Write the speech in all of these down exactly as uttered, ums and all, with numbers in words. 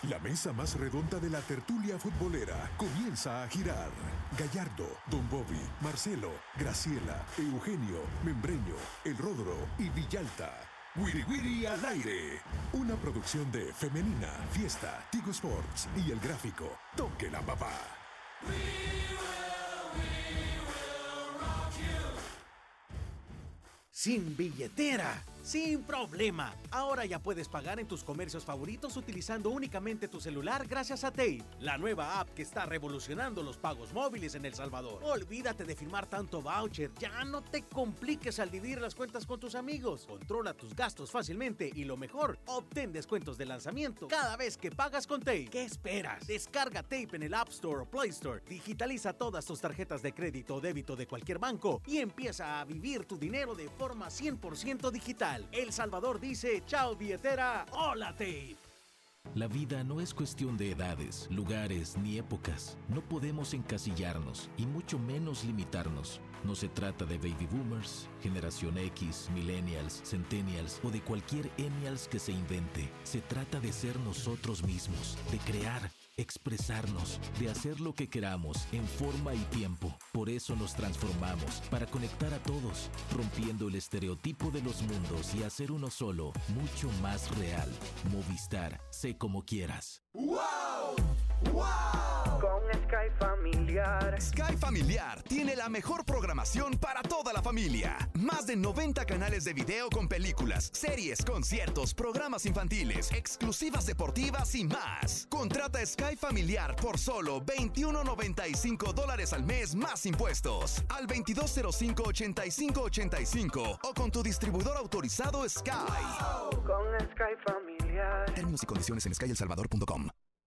La mesa más redonda de la tertulia futbolera comienza a girar. Gallardo, Don Bobby, Marcelo, Graciela, Eugenio, Membreño, El Rodro y Villalta. Wiri Wiri al aire. Una producción de Femenina, Fiesta, Tigo Sports y El Gráfico. Toque la papá. We will, we will rock you. Sin billetera, sin problema. Ahora ya puedes pagar en tus comercios favoritos utilizando únicamente tu celular gracias a Tape, la nueva app que está revolucionando los pagos móviles en El Salvador. Olvídate de firmar tanto voucher, ya no te compliques al dividir las cuentas con tus amigos. Controla tus gastos fácilmente y lo mejor, obtén descuentos de lanzamiento cada vez que pagas con Tape. ¿Qué esperas? Descarga Tape en el App Store o Play Store, digitaliza todas tus tarjetas de crédito o débito de cualquier banco y empieza a vivir tu dinero de forma cien por ciento digital. El Salvador dice, chao billetera, hola Tape. La vida no es cuestión de edades, lugares ni épocas. No podemos encasillarnos y mucho menos limitarnos. No se trata de baby boomers, generación X, millennials, centennials o de cualquier ennials que se invente. Se trata de ser nosotros mismos, de crear, expresarnos, de hacer lo que queramos en forma y tiempo. Por eso nos transformamos, para conectar a todos, rompiendo el estereotipo de los mundos y hacer uno solo, mucho más real. Movistar, sé como quieras. ¡Wow! ¡Wow! Con Sky Familiar. Sky Familiar tiene la mejor programación para toda la familia. Más de noventa canales de video con películas, series, conciertos, programas infantiles, exclusivas deportivas y más. Contrata Sky Familiar por solo veintiuno noventa y cinco dólares al mes más impuestos. Al veintidós cero cinco, ochenta y cinco ochenta y cinco o con tu distribuidor autorizado Sky. Wow. Con Sky Familiar. Términos y condiciones en sky el salvador punto com.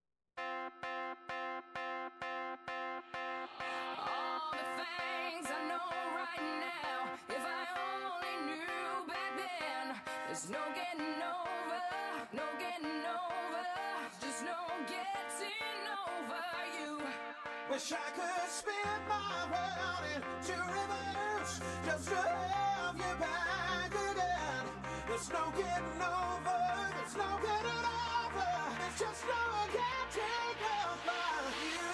There's no getting over, no getting over, just no getting over you. Wish I could spin my world into reverse, just to have you back again. There's no getting over, there's no getting over, there's just no getting over you.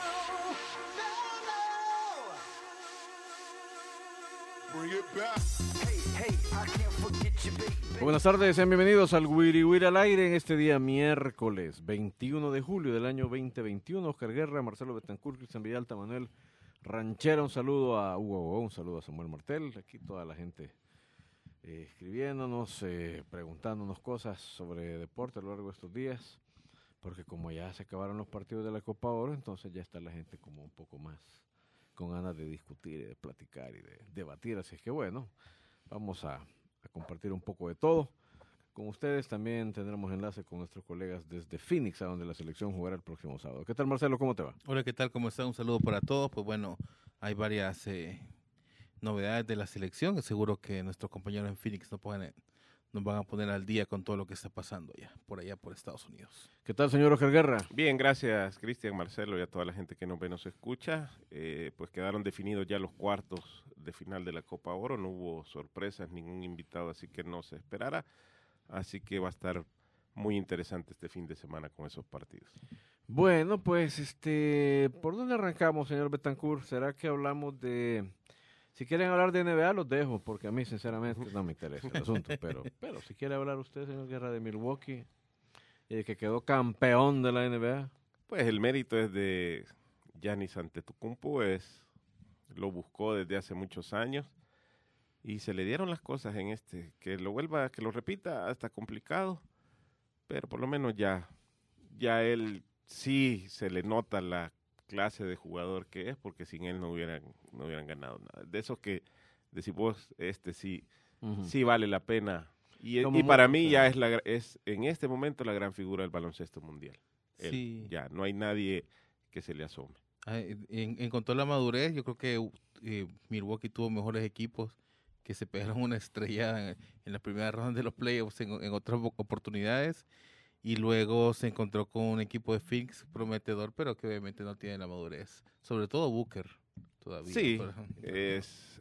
No, no. Bring it back. Hey, hey, I can't forget you, baby. Buenas tardes, sean bienvenidos al Wiri Wiri al aire en este día miércoles veintiuno de julio del año veinte veintiuno. Oscar Guerra, Marcelo Betancourt, Cristian Villalta, Manuel Ranchera, un saludo a Hugo, un saludo a Samuel Martel, aquí toda la gente eh, escribiéndonos, eh, preguntándonos cosas sobre deporte a lo largo de estos días, porque como ya se acabaron los partidos de la Copa Oro, entonces ya está la gente como un poco más con ganas de discutir y de platicar y de debatir, así es que bueno, vamos a a compartir un poco de todo con ustedes. También tendremos enlace con nuestros colegas desde Phoenix, a donde la selección jugará el próximo sábado. ¿Qué tal, Marcelo? ¿Cómo te va? Hola, ¿qué tal? ¿Cómo está? Un saludo para todos. Pues bueno, hay varias eh, novedades de la selección. Seguro que nuestros compañeros en Phoenix nos, pueden, nos van a poner al día con todo lo que está pasando ya por allá, por Estados Unidos. ¿Qué tal, señor Oscar Guerra? Bien, gracias, Cristian, Marcelo y a toda la gente que nos ve y nos escucha. Eh, pues quedaron definidos ya los cuartos de final de la Copa Oro. No hubo sorpresas, ningún invitado, así que no se esperara. Así que va a estar muy interesante este fin de semana con esos partidos. Bueno, pues, este, ¿por dónde arrancamos, señor Betancourt? ¿Será que hablamos de... Si quieren hablar de N B A, los dejo, porque a mí, sinceramente, no me interesa el asunto. Pero, pero si quiere hablar usted, señor Guerra, de Milwaukee, y de que quedó campeón de la N B A. Pues el mérito es de Giannis Antetokounmpo, es... lo buscó desde hace muchos años y se le dieron las cosas en este, que lo vuelva, que lo repita, hasta complicado, pero por lo menos ya, ya él sí se le nota la clase de jugador que es, porque sin él no hubieran, no hubieran ganado nada. De esos que decís vos, este sí, uh-huh. sí vale la pena. Y, y para mí ya es, la, es en este momento la gran figura del baloncesto mundial. Él, sí. Ya, no hay nadie que se le asome. En, en cuanto a la madurez, yo creo que eh, Milwaukee tuvo mejores equipos que se pegaron una estrella en, en la primera ronda de los playoffs en, en otras oportunidades, y luego se encontró con un equipo de Phoenix prometedor, pero que obviamente no tiene la madurez, sobre todo Booker todavía. Sí, es,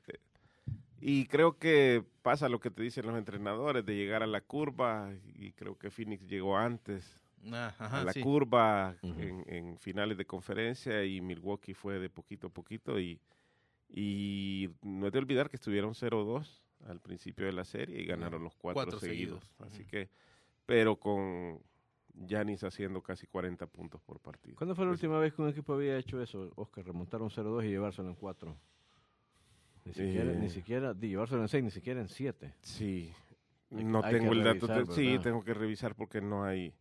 y creo que pasa lo que te dicen los entrenadores de llegar a la curva, y creo que Phoenix llegó antes Ah, ajá, a la sí. curva Ujú. en, en finales de conferencia, y Milwaukee fue de poquito a poquito, y, y no es de olvidar que estuvieron cero dos al principio de la serie y ganaron los cuatro, Cuatro seguidos. seguidos. Así Ujú. que, pero con Giannis haciendo casi cuarenta puntos por partido. ¿Cuándo fue la Es- última vez que un equipo había hecho eso, Oscar? Remontar un cero dos y llevárselo en cuatro. Ni siquiera, Eh. ni siquiera, di, llevárselo en seis, ni siquiera en siete. Sí, Hay- no hay que tengo el dato. revisar, te- sí, ¿verdad? tengo que revisar porque no hay.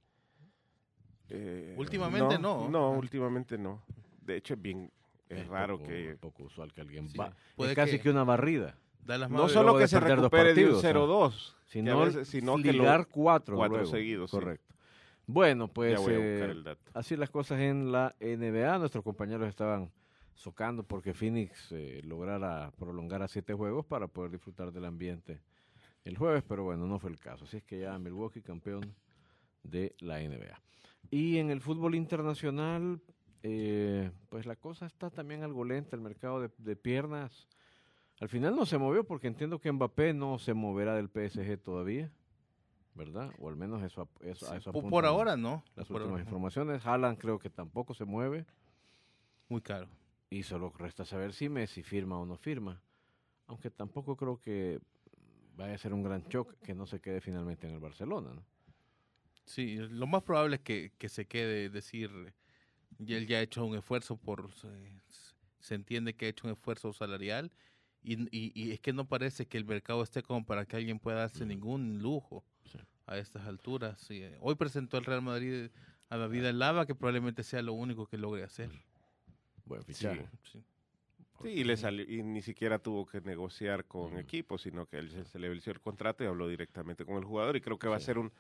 eh, Últimamente no. No, Ah. últimamente no. De hecho, es bien. Es, raro poco, que. poco usual que alguien Sí, va. puede Es casi que- que, una barrida. Dallas No Mavericks- solo luego que de se perder dos recupere de un partidos, cero ah. dos, Si que a no, veces- sino que lo- ligar cuatro, cuatro luego. seguidos, sí. Correcto. Bueno, pues ya voy a buscar eh, el dato. así las cosas en la N B A. Nuestros compañeros estaban socando porque Phoenix eh, lograra prolongar a siete juegos para poder disfrutar del ambiente el jueves, pero bueno, no fue el caso. Así es que ya Milwaukee campeón de la N B A. Y en el fútbol internacional, eh, pues la cosa está también algo lenta, el mercado de, de piernas. Al final no se movió porque entiendo que Mbappé no se moverá del P S G todavía, ¿verdad? O al menos eso, ap- eso, a eso Por, apuntan por ahora no. las Por últimas ahora. informaciones. Haaland creo que tampoco se mueve Muy caro. y solo resta saber si Messi firma o no firma. Aunque tampoco creo que vaya a ser un gran shock que no se quede finalmente en el Barcelona, ¿no? Sí, lo más probable es que, que se quede, es decir, y él ya ha hecho un esfuerzo por, eh, se entiende que ha hecho un esfuerzo salarial y, y, y es que no parece que el mercado esté como para que alguien pueda darse ningún lujo Sí. a estas alturas. Sí, eh, hoy presentó el Real Madrid a David Alaba, que probablemente sea lo único que logre hacer. Buen Sí. fichaje. Sí. Sí, y, le salió, y ni siquiera tuvo que negociar con Ujú. equipos, sino que él se, se le venció el contrato y habló directamente con el jugador. Y creo que va a Sí. ser un,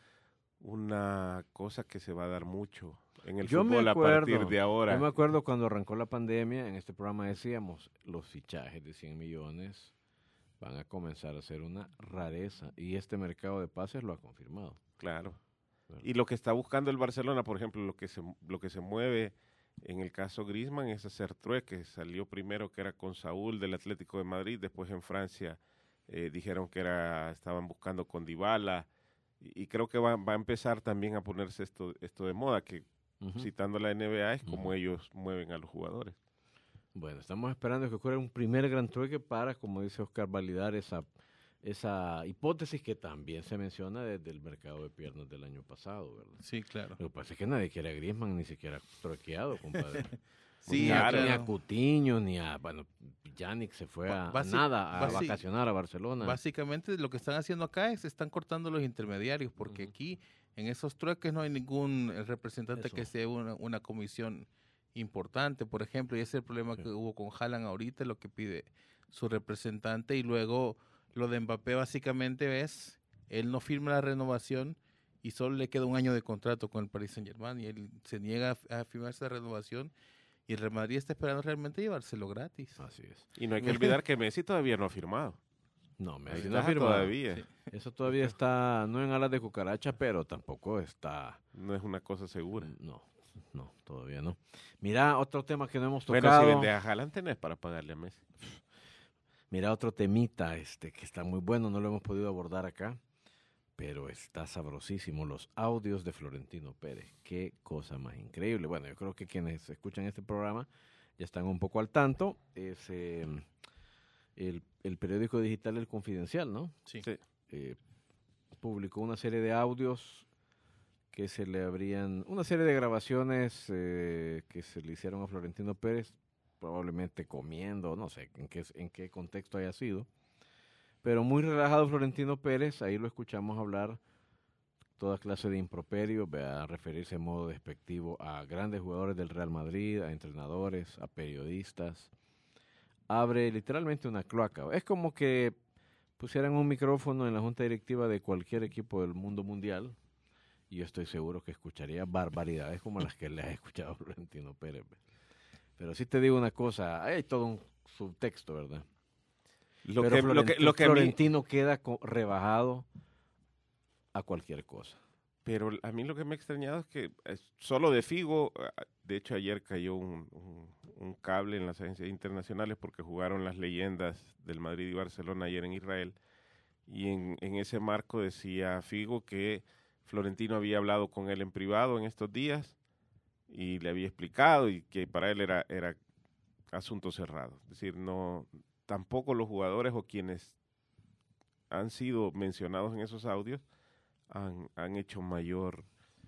una cosa que se va a dar mucho en el Yo me fútbol a partir acuerdo, de ahora. Yo me acuerdo cuando arrancó la pandemia, en este programa decíamos, los fichajes de cien millones van a comenzar a ser una rareza y este mercado de pases lo ha confirmado. Claro. Claro. Y lo que está buscando el Barcelona, por ejemplo, lo que se, lo que se mueve en el caso Griezmann es hacer trueque. Salió primero que era con Saúl del Atlético de Madrid, después en Francia eh, dijeron que era estaban buscando con Dybala, y, y creo que va, va a empezar también a ponerse esto, esto de moda, que Ujú. citando la N B A es como Ujú. ellos mueven a los jugadores. Bueno, estamos esperando que ocurra un primer gran trueque para, como dice Oscar, validar esa, esa hipótesis que también se menciona desde el mercado de piernas del año pasado, ¿verdad? Sí, claro. Lo que pasa es que nadie quiere a Griezmann ni siquiera truequeado, compadre. Sí, ni, a, claro. ni a Coutinho, ni a, bueno, Yannick se fue Ba- a, a basi- nada, a basi- vacacionar a Barcelona. Básicamente lo que están haciendo acá es están cortando los intermediarios, porque Ujú. aquí en esos trueques no hay ningún eh, representante Eso. que sea una, una comisión importante, por ejemplo, y ese es el problema Sí. que hubo con Haaland ahorita, lo que pide su representante, y luego lo de Mbappé básicamente es, él no firma la renovación y solo le queda un año de contrato con el Paris Saint-Germain y él se niega a, a firmar esa renovación y el Real Madrid está esperando realmente llevárselo gratis. Así es. Y no hay que olvidar que Messi todavía no ha firmado. No, me Ahí no ha está firmado. todavía. Sí. Eso todavía está, no en alas de cucaracha, pero tampoco está, No es una cosa segura. no, no, todavía no. Mira, otro tema que no hemos Bueno, tocado. si vende a Haaland tenés para pagarle a Messi. Mira, otro temita este que está muy bueno, no lo hemos podido abordar acá, pero está sabrosísimo, los audios de Florentino Pérez. Qué cosa más increíble. Bueno, yo creo que quienes escuchan este programa ya están un poco al tanto. Es eh, el, el periódico digital El Confidencial, ¿no? Sí. Sí. Eh, publicó una serie de audios que se le habrían, una serie de grabaciones eh, que se le hicieron a Florentino Pérez, probablemente comiendo, no sé en qué, en qué contexto haya sido, pero muy relajado Florentino Pérez, ahí lo escuchamos hablar toda clase de improperio, a referirse en modo despectivo a grandes jugadores del Real Madrid, a entrenadores, a periodistas, abre literalmente una cloaca, es como que pusieran un micrófono en la junta directiva de cualquier equipo del mundo mundial, y yo estoy seguro que escucharía barbaridades como las que le ha escuchado Florentino Pérez. Pero sí te digo una cosa, hay todo un subtexto, ¿verdad? Lo Pero que, lo que, lo que a mí- Florentino queda co- rebajado a cualquier cosa. pero a mí lo que me ha extrañado es que eh, solo de Figo, ah, de hecho ayer cayó un, un- un cable en las agencias internacionales porque jugaron las leyendas del Madrid y Barcelona ayer en Israel, y en, en ese marco decía Figo que Florentino había hablado con él en privado en estos días y le había explicado y que para él era, era asunto cerrado. Es decir, no, tampoco los jugadores o quienes han sido mencionados en esos audios han, han hecho mayor,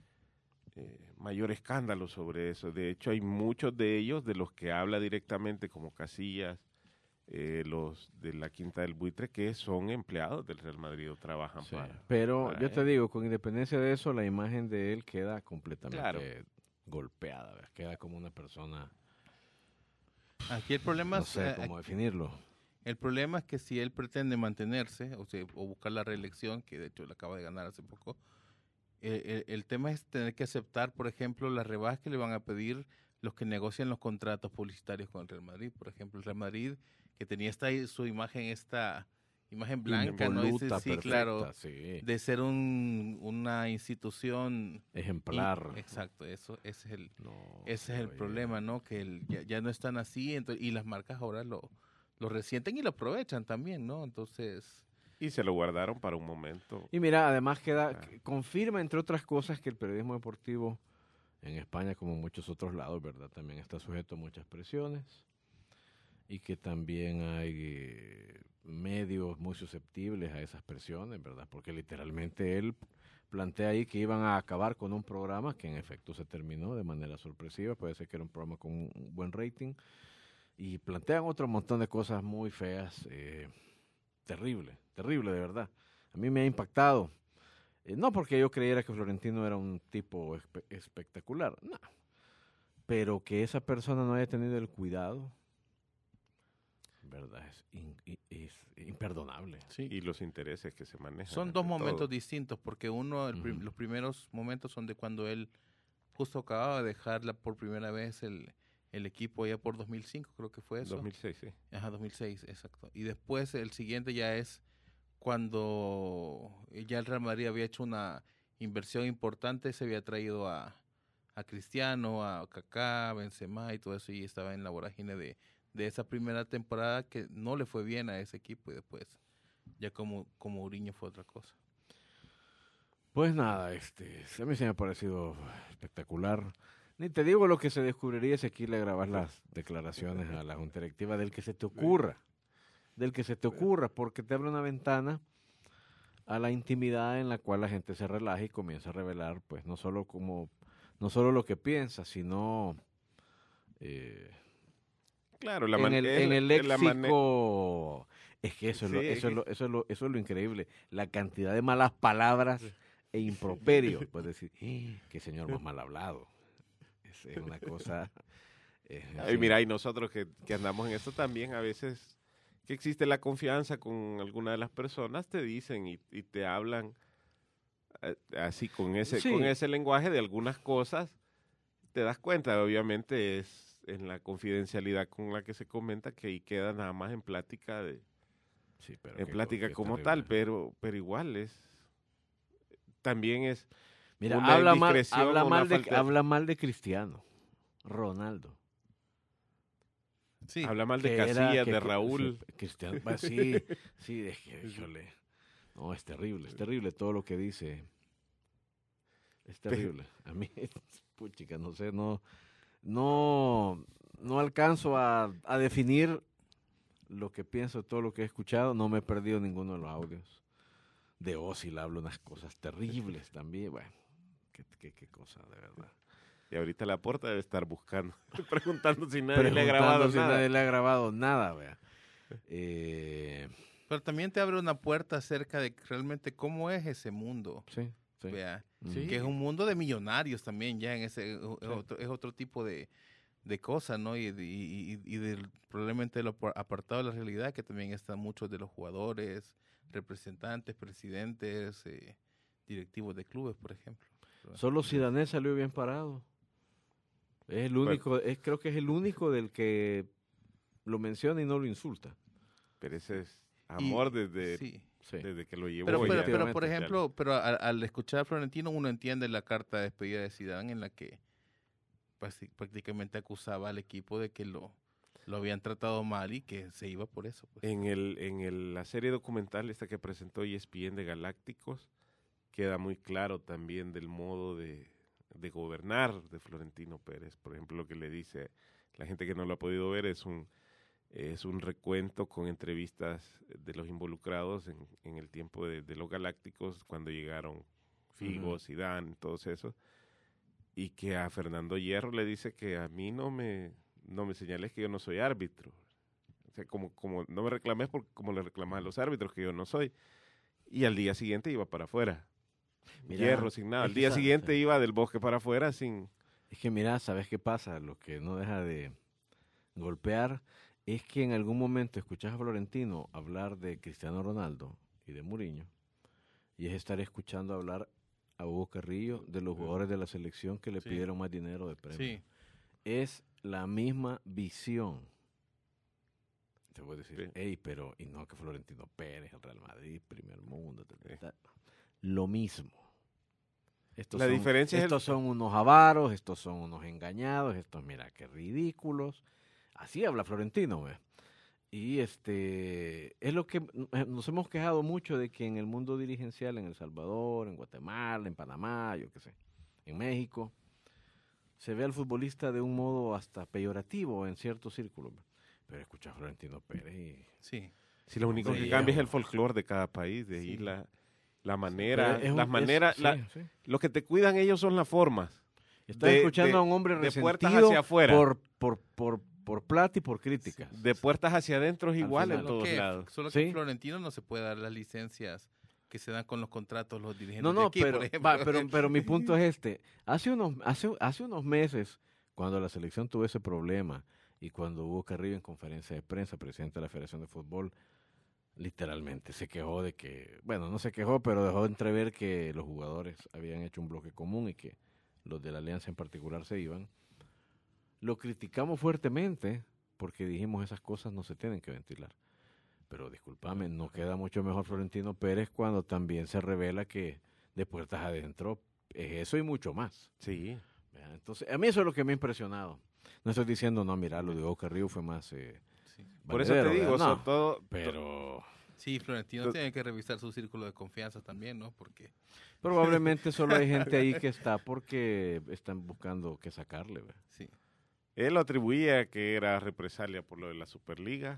eh, mayor escándalo sobre eso. De hecho, hay muchos de ellos, de los que habla directamente, como Casillas, eh, los de la Quinta del Buitre, que son empleados del Real Madrid o trabajan Sí, para... pero para yo él. te digo, con independencia de eso, la imagen de él queda completamente Claro. golpeada, ¿verdad? Queda como una persona, Aquí el problema no es, sé eh, cómo definirlo. el problema es que si él pretende mantenerse, o sea, o buscar la reelección, que de hecho le acaba de ganar hace poco, eh, el, el tema es tener que aceptar, por ejemplo, las rebajas que le van a pedir los que negocian los contratos publicitarios con el Real Madrid. Por ejemplo, el Real Madrid, que tenía esta su imagen, esta imagen blanca, ¿no? Ese- Impoluta, sí, perfecta, claro, sí. de ser un, una institución Ejemplar. y- exacto, eso ese es el No, ese sí, es el oye. problema, ¿no? Que el- ya, ya no están así, ento- y las marcas ahora lo lo resienten y lo aprovechan también, ¿no? Entonces, Y se lo guardaron para un momento. Y mira, además queda, Ah. que confirma, entre otras cosas, que el periodismo deportivo en España, como en muchos otros lados, ¿verdad? También está sujeto a muchas presiones y que también hay eh, medios muy susceptibles a esas presiones, ¿verdad? Porque literalmente él plantea ahí que iban a acabar con un programa que en efecto se terminó de manera sorpresiva, puede ser que era un programa con un un buen rating, y plantean otro montón de cosas muy feas, eh, terrible, terrible de verdad. A mí me ha impactado. Eh, no porque yo creyera que Florentino era un tipo espe- espectacular, no. Pero que esa persona no haya tenido el cuidado, verdad, es, in- i- es imperdonable. sí. Y los intereses que se manejan. Son dos ante momentos todo. distintos, porque uno, el prim- Ujú. los primeros momentos son de cuando él justo acababa de dejarla por primera vez el, el equipo allá por dos mil cinco, creo que fue eso. dos mil seis, sí. Ajá, dos mil seis, exacto. Y después el siguiente ya es cuando ya el Real Madrid había hecho una inversión importante, se había traído a, a Cristiano, a Kaká, a Benzema y todo eso, y estaba en la vorágine de, de esa primera temporada que no le fue bien a ese equipo, y después ya como, como Mourinho fue otra cosa. Pues nada, este, a mí se me ha parecido espectacular. Ni te digo lo que se descubriría si aquí le grabas las declaraciones a la junta directiva del que se te ocurra, del que se te ocurra, porque te abre una ventana a la intimidad en la cual la gente se relaja y comienza a revelar, pues no solo como, no solo lo que piensa, sino eh, Claro, la en man- el, es en la- el es la mane- léxico. Es que eso es, lo, Sí, eso, es es lo, eso, es lo, eso es lo increíble, la cantidad de malas palabras e improperios. Puedes decir, "Eh, qué señor más mal hablado". Es, es una cosa. eh, en Ay, fin. mira, y nosotros que, que andamos en esto también, a veces que existe la confianza con alguna de las personas, te dicen y, y te hablan eh, así con ese, Sí. con ese lenguaje de algunas cosas, te das cuenta, obviamente es en la confidencialidad con la que se comenta que ahí queda nada más en plática de Sí, pero en qué plática co- qué como terrible. tal, pero pero igual es también es Mira, una habla mal, indiscreción habla, o una mal de, falta- habla mal de Cristiano Ronaldo. Sí, habla mal de que era- Casillas, que- de que- Raúl. sí, Cristiano, bah, sí, sí, es que, híjole. No, es terrible, es terrible todo lo que dice. Es terrible. A mí, puchica, no sé, no, no, no alcanzo a, a definir lo que pienso, todo lo que he escuchado. No me he perdido ninguno de los audios. De Ozil habla unas cosas terribles también. Bueno, qué, qué, qué cosa, de verdad. Y ahorita la puerta debe estar buscando, preguntando si nadie le ha grabado Preguntando si nada. nadie le ha grabado nada, vea. Eh, pero también te abre una puerta acerca de realmente cómo es ese mundo. sí, sí. Vea, Sí. que es un mundo de millonarios también, ya en ese es otro, es otro tipo de, de cosas, ¿no? Y, de- y, y- y del, probablemente de lo por- apartado de la realidad, que también están muchos de los jugadores, representantes, presidentes, eh, directivos de clubes, por ejemplo. Solo Zidane salió bien parado. Es el único, es, creo que es el único del que lo menciona y no lo insulta. Pero ese es Y- amor desde, sí. Sí. desde que lo llevó. Pero, pero, ya. pero, por efectivamente, ejemplo, pero al, al escuchar a Florentino uno entiende la carta de despedida de Zidane en la que prácti- prácticamente acusaba al equipo de que lo, lo habían tratado mal y que se iba por eso. Pues. En, el, en el, la serie documental esta que presentó E S P N de Galácticos, queda muy claro también del modo de, de gobernar de Florentino Pérez. Por ejemplo, lo que le dice la gente que no lo ha podido ver es un, es un recuento con entrevistas de los involucrados en, en el tiempo de, de los Galácticos, cuando llegaron Figo, uh-huh. Zidane, todos esos, y que a Fernando Hierro le dice que a mí no me, no me señales que yo no soy árbitro. O sea, como, como no me reclames porque como le reclamas a los árbitros que yo no soy. Y al día siguiente iba para afuera. Mira, Hierro sin nada. Al día sabes, siguiente sí. iba del Bosque para afuera sin... Es que mira, ¿sabes qué pasa? Lo que no deja de golpear es que en algún momento escuchas a Florentino hablar de Cristiano Ronaldo y de Mourinho, y es estar escuchando hablar a Hugo Carrillo de los jugadores de la selección que le sí. pidieron más dinero de premio. Sí. Es la misma visión. Te voy a decir, sí. hey, pero, y no que Florentino Pérez, el Real Madrid, primer mundo, ta, ta, ta. Lo mismo. Estos la son, diferencia estos es el... son unos avaros, estos son unos engañados, estos, mira, qué ridículos. Así habla Florentino, ¿ves? Y este es lo que nos hemos quejado mucho de que en el mundo dirigencial, en El Salvador, en Guatemala, en Panamá, yo qué sé, en México, se ve al futbolista de un modo hasta peyorativo en ciertos círculos. Pero escucha a Florentino Pérez y... Sí. Si lo único que cambia es el folclore de cada país, de ahí sí. la, la manera, sí, un, las maneras, es, la, sí, sí. lo que te cuidan ellos son las formas. Estás de, escuchando de, a un hombre de resentido puertas hacia afuera. Por, por, por, por plata y por críticas. Sí. De puertas hacia adentro es igual en todos que, lados. Solo que ¿sí? Florentino no se puede dar las licencias que se dan con los contratos los dirigentes no, no, de aquí, pero, por ejemplo. Va, pero, pero mi punto es este. Hace unos, hace, hace unos meses, cuando la selección tuvo ese problema, y cuando Hugo Carrillo en conferencia de prensa, presidente de la Federación de Fútbol, literalmente se quejó de que, bueno, no se quejó, pero dejó de entrever que los jugadores habían hecho un bloque común y que los de la Alianza en particular se iban. Lo criticamos fuertemente porque dijimos esas cosas no se tienen que ventilar. Pero discúlpame, no queda mucho mejor Florentino Pérez cuando también se revela que de puertas adentro es eso y mucho más. Sí. Entonces, a mí eso es lo que me ha impresionado. No estoy diciendo, no, mira, lo de Hugo Carrillo fue más... Eh, sí. Por eso te digo, no, sobre todo... Pero... Sí, Florentino to- tiene que revisar su círculo de confianza también, ¿no? Porque... Probablemente solo hay gente ahí que está porque están buscando qué sacarle, ¿verdad? Sí. Él lo atribuía que era represalia por lo de la Superliga.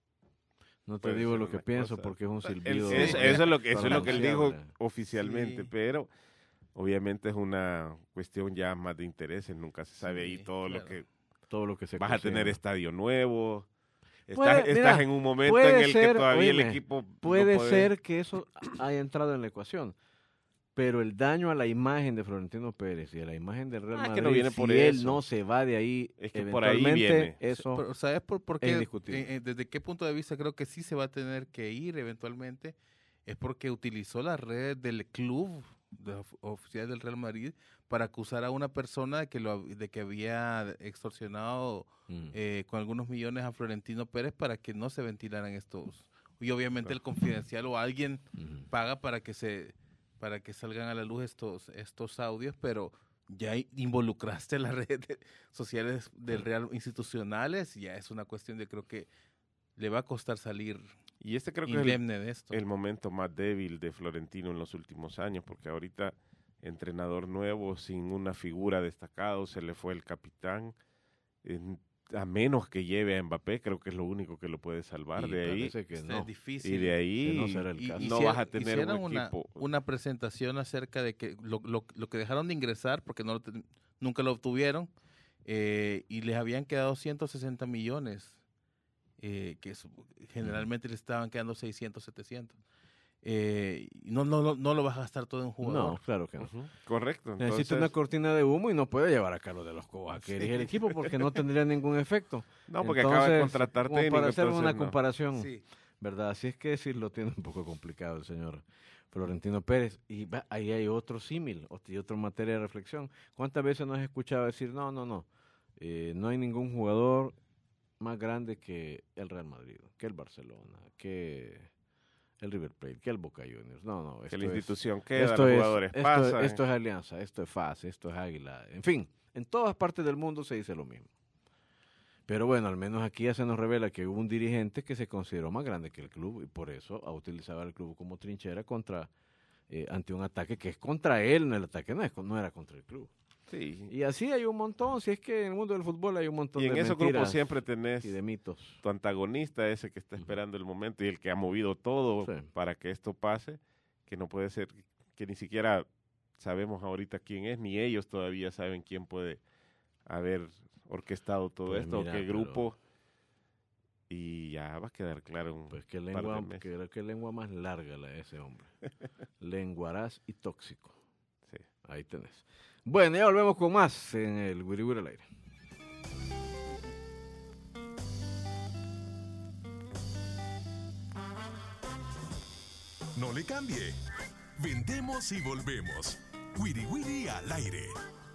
No te digo lo que pienso porque es un silbido. Él, eso, eso es lo que, eso es lo que él dijo oficialmente, sí. Pero... Obviamente es una cuestión ya más de intereses, nunca se sabe sí, ahí todo claro. lo que todo lo que se vas consigue. A tener estadio nuevo, puede, estás, mira, estás en un momento en el ser, que todavía oíme, el equipo puede no puede... ser que eso haya entrado en la ecuación, pero el daño a la imagen de Florentino Pérez y a la imagen del Real ah, Madrid, que no viene por si eso. él no se va de ahí, es que por ahí viene. Eso pero, ¿sabes por, por qué? Es indiscutible. Eh, eh, desde qué punto de vista creo que sí se va a tener que ir eventualmente, es porque utilizó las redes del club de oficial del Real Madrid para acusar a una persona de que lo de que había extorsionado mm. eh, con algunos millones a Florentino Pérez para que no se ventilaran estos, y obviamente el Confidencial o alguien mm. paga para que se para que salgan a la luz estos estos audios, pero ya involucraste las redes de, sociales del Real institucionales, ya es una cuestión de creo que le va a costar salir. Y este creo que es el, de esto. el momento más débil de Florentino en los últimos años, porque ahorita entrenador nuevo, sin una figura destacada, se le fue el capitán, en, a menos que lleve a Mbappé, creo que es lo único que lo puede salvar y de ahí. Que no. Es difícil. Y de ahí no, será el y, caso. no vas a tener un una, equipo. Una presentación acerca de que lo, lo, lo que dejaron de ingresar, porque no lo te, nunca lo obtuvieron, eh, y les habían quedado ciento sesenta millones. Eh, que es, generalmente mm. le estaban quedando seiscientos, setecientos. Eh, no, no, no, no lo vas a gastar todo en un jugador. No, claro que no. Uh-huh. Correcto. Necesita entonces... una cortina de humo y no puede llevar a Carlos de los Cobas que dirige el equipo porque no tendría ningún efecto. No, porque entonces, acaba de contratar técnico. Para hacer una no. comparación, sí. ¿verdad? Así es que decirlo tiene un poco complicado el señor Florentino Pérez. Y va, ahí hay otro símil y otra materia de reflexión. ¿Cuántas veces nos has escuchado decir, no, no, no, eh, no hay ningún jugador más grande que el Real Madrid, que el Barcelona, que el River Plate, que el Boca Juniors? No, no. Que la institución es, queda, esto los es, jugadores esto, pasan. Esto es Alianza, esto es F A S, esto es Águila. En fin, en todas partes del mundo se dice lo mismo. Pero bueno, al menos aquí ya se nos revela que hubo un dirigente que se consideró más grande que el club y por eso ha utilizado al club como trinchera contra eh, ante un ataque que es contra él, en el ataque no, es, no era contra el club. Sí. Y así hay un montón, si es que en el mundo del fútbol hay un montón Y de en esos mentiras grupos siempre tenés y de mitos. tu antagonista, ese que está esperando el momento y el que ha movido todo Sí. para que esto pase, que no puede ser, que ni siquiera sabemos ahorita quién es, ni ellos todavía saben quién puede haber orquestado todo Pues esto, mira, o qué pero- grupo, y ya va a quedar claro un Pues qué par de lengua, meses. qué, qué lengua más larga la de ese hombre. Lenguaraz y tóxico. Sí. Ahí tenés. Bueno, ya volvemos con más en el Wiri Wiri al aire. No le cambie. Vendemos y volvemos. Wiri Wiri al aire.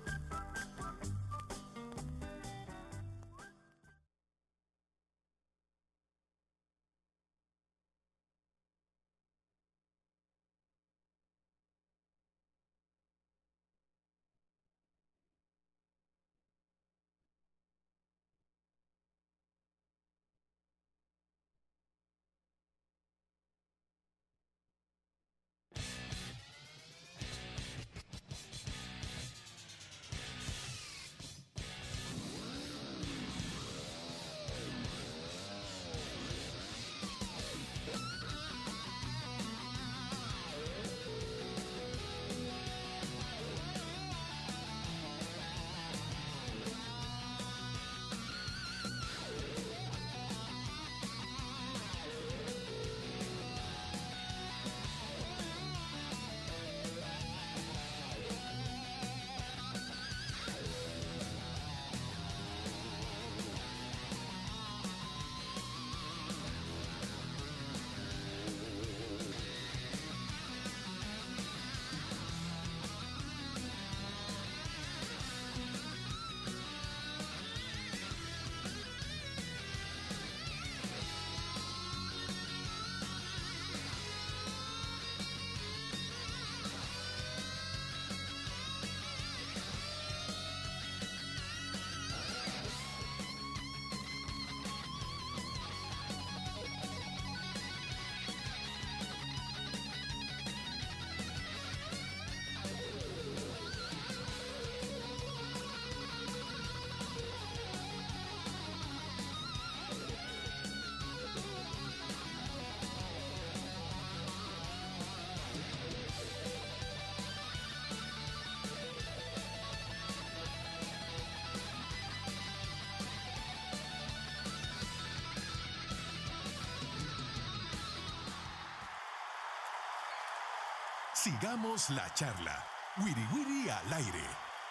Sigamos la charla. Wiri Wiri al aire.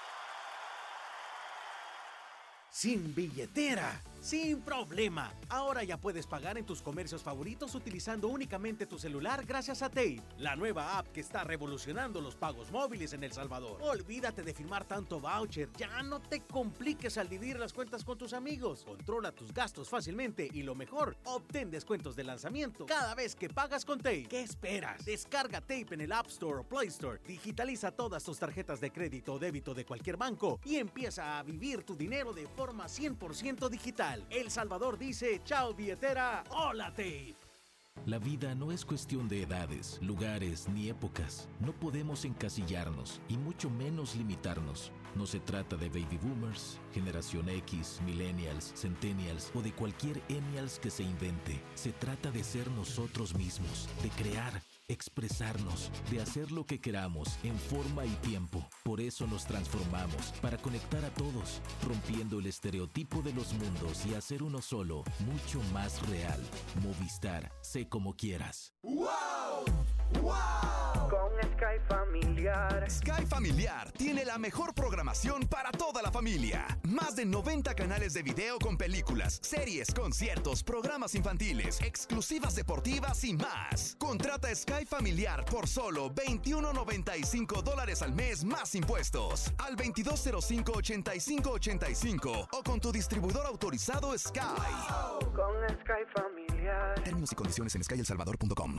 Sin billetera, sin problema. Ahora ya puedes pagar en tus comercios favoritos utilizando únicamente tu celular gracias a Tape, la nueva app que está revolucionando los pagos móviles en El Salvador. Olvídate de firmar tanto voucher, ya no te compliques al dividir las cuentas con tus amigos. Controla tus gastos fácilmente y lo mejor, obtén descuentos de lanzamiento cada vez que pagas con Tape. ¿Qué esperas? Descarga Tape en el App Store o Play Store, digitaliza todas tus tarjetas de crédito o débito de cualquier banco y empieza a vivir tu dinero de forma cien por ciento digital. El Salvador dice, chao billetera, hola Tape. La vida no es cuestión de edades, lugares ni épocas. No podemos encasillarnos y mucho menos limitarnos. No se trata de baby boomers, generación X, millennials, centennials o de cualquier enials que se invente. Se trata de ser nosotros mismos, de crear, expresarnos, de hacer lo que queramos en forma y tiempo. Por eso nos transformamos, para conectar a todos, rompiendo el estereotipo de los mundos y hacer uno solo, mucho más real. Movistar, sé como quieras. ¡Wow! ¡Wow! Con Sky Familiar. Sky Familiar tiene la mejor programación para toda la familia. Más de noventa canales de video con películas, series, conciertos, programas infantiles, exclusivas deportivas y más. Contrata Sky Familiar por solo veintiuno noventa y cinco dólares al mes más impuestos. Al veintidós cero cinco, ochenta y cinco ochenta y cinco o con tu distribuidor autorizado Sky. Wow. Con Sky Familiar. Términos y condiciones en sky el salvador punto com.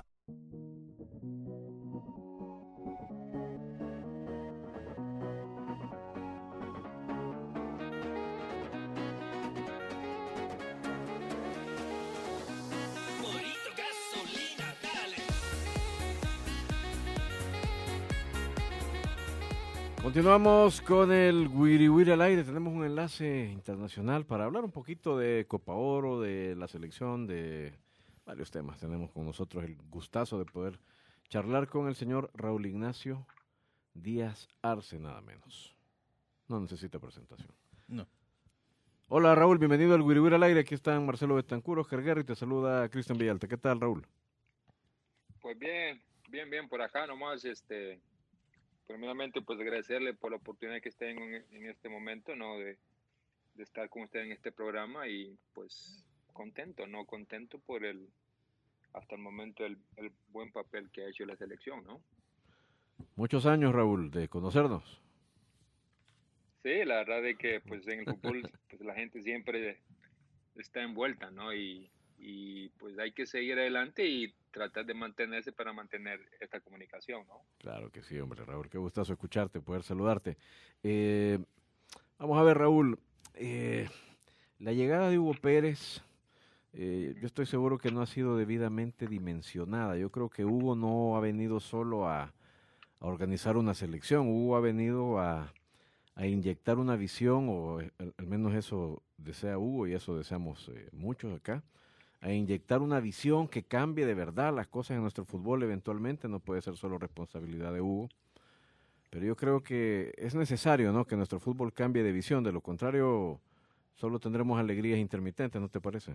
Continuamos con el Wiri Wiri al aire. Tenemos un enlace internacional para hablar un poquito de Copa Oro, de la selección, de varios temas. Tenemos con nosotros el gustazo de poder charlar con el señor Raúl Ignacio Díaz Arce, nada menos. No necesita presentación. No. Hola Raúl, bienvenido al Wiri Wiri al aire. Aquí están Marcelo Betancur, Oscar Guerra y te saluda Cristian Villalta. ¿Qué tal, Raúl? Pues bien, bien, bien por acá nomás, este, primeramente pues agradecerle por la oportunidad que estén en, en este momento, ¿no? De, de estar con usted en este programa y pues contento, ¿no? Contento por el, hasta el momento, el, el buen papel que ha hecho la selección, ¿no? Muchos años, Raúl, de conocernos. Sí, la verdad es que pues en el fútbol pues la gente siempre está envuelta, ¿no? Y, y pues hay que seguir adelante y tratar de mantenerse para mantener esta comunicación, ¿no? Claro que sí, hombre, Raúl, qué gustazo escucharte, poder saludarte. Eh, vamos a ver, Raúl, eh, la llegada de Hugo Pérez, eh, yo estoy seguro que no ha sido debidamente dimensionada. Yo creo que Hugo no ha venido solo a, a organizar una selección, Hugo ha venido a, a inyectar una visión, o al, al menos eso desea Hugo y eso deseamos eh, muchos acá, a inyectar una visión que cambie de verdad las cosas en nuestro fútbol eventualmente. No puede ser solo responsabilidad de Hugo, pero yo creo que es necesario, ¿no?, que nuestro fútbol cambie de visión. De lo contrario, solo tendremos alegrías intermitentes, ¿no te parece?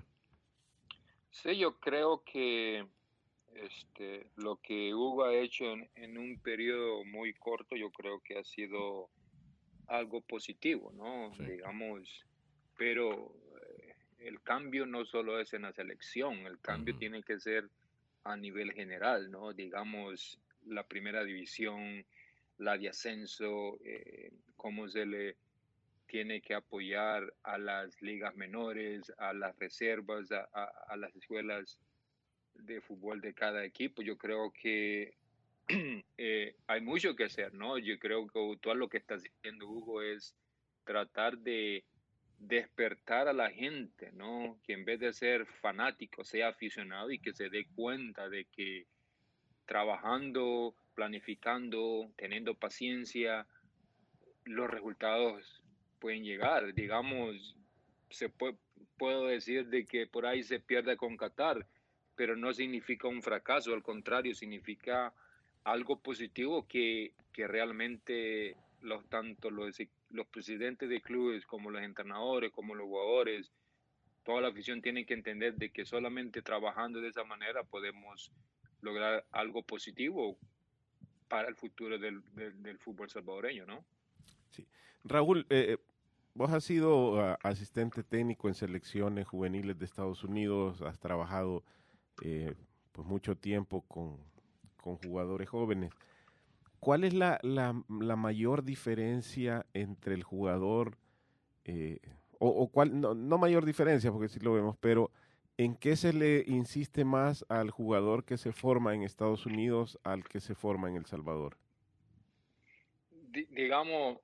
Sí, yo creo que este, lo que Hugo ha hecho en, en un periodo muy corto, yo creo que ha sido algo positivo, ¿no? Sí. Digamos, pero eh, el cambio no solo es en la selección, el cambio Ujú. tiene que ser a nivel general, ¿no? Digamos, la primera división, la de ascenso, eh, cómo se le tiene que apoyar a las ligas menores, a las reservas, a, a, a las escuelas de fútbol de cada equipo. Yo creo que eh, hay mucho que hacer, ¿no? Yo creo que todo lo que está haciendo Hugo es tratar de despertar a la gente, ¿no? Que en vez de ser fanático, sea aficionado y que se dé cuenta de que trabajando, planificando, teniendo paciencia, los resultados pueden llegar. Digamos, se puede, puedo decir de que por ahí se pierde con Qatar, pero no significa un fracaso, al contrario, significa algo positivo que, que realmente los, tanto los, los presidentes de clubes como los entrenadores, como los jugadores, toda la afición tiene que entender de que solamente trabajando de esa manera podemos lograr algo positivo para el futuro del, del, del fútbol salvadoreño, ¿no? Sí. Raúl, eh, vos has sido uh, asistente técnico en selecciones juveniles de Estados Unidos, has trabajado eh, pues mucho tiempo con, con jugadores jóvenes. ¿Cuál es la, la, la mayor diferencia entre el jugador, eh, o, o cuál, no, no mayor diferencia, porque sí lo vemos, pero en qué se le insiste más al jugador que se forma en Estados Unidos al que se forma en El Salvador? D- digamos,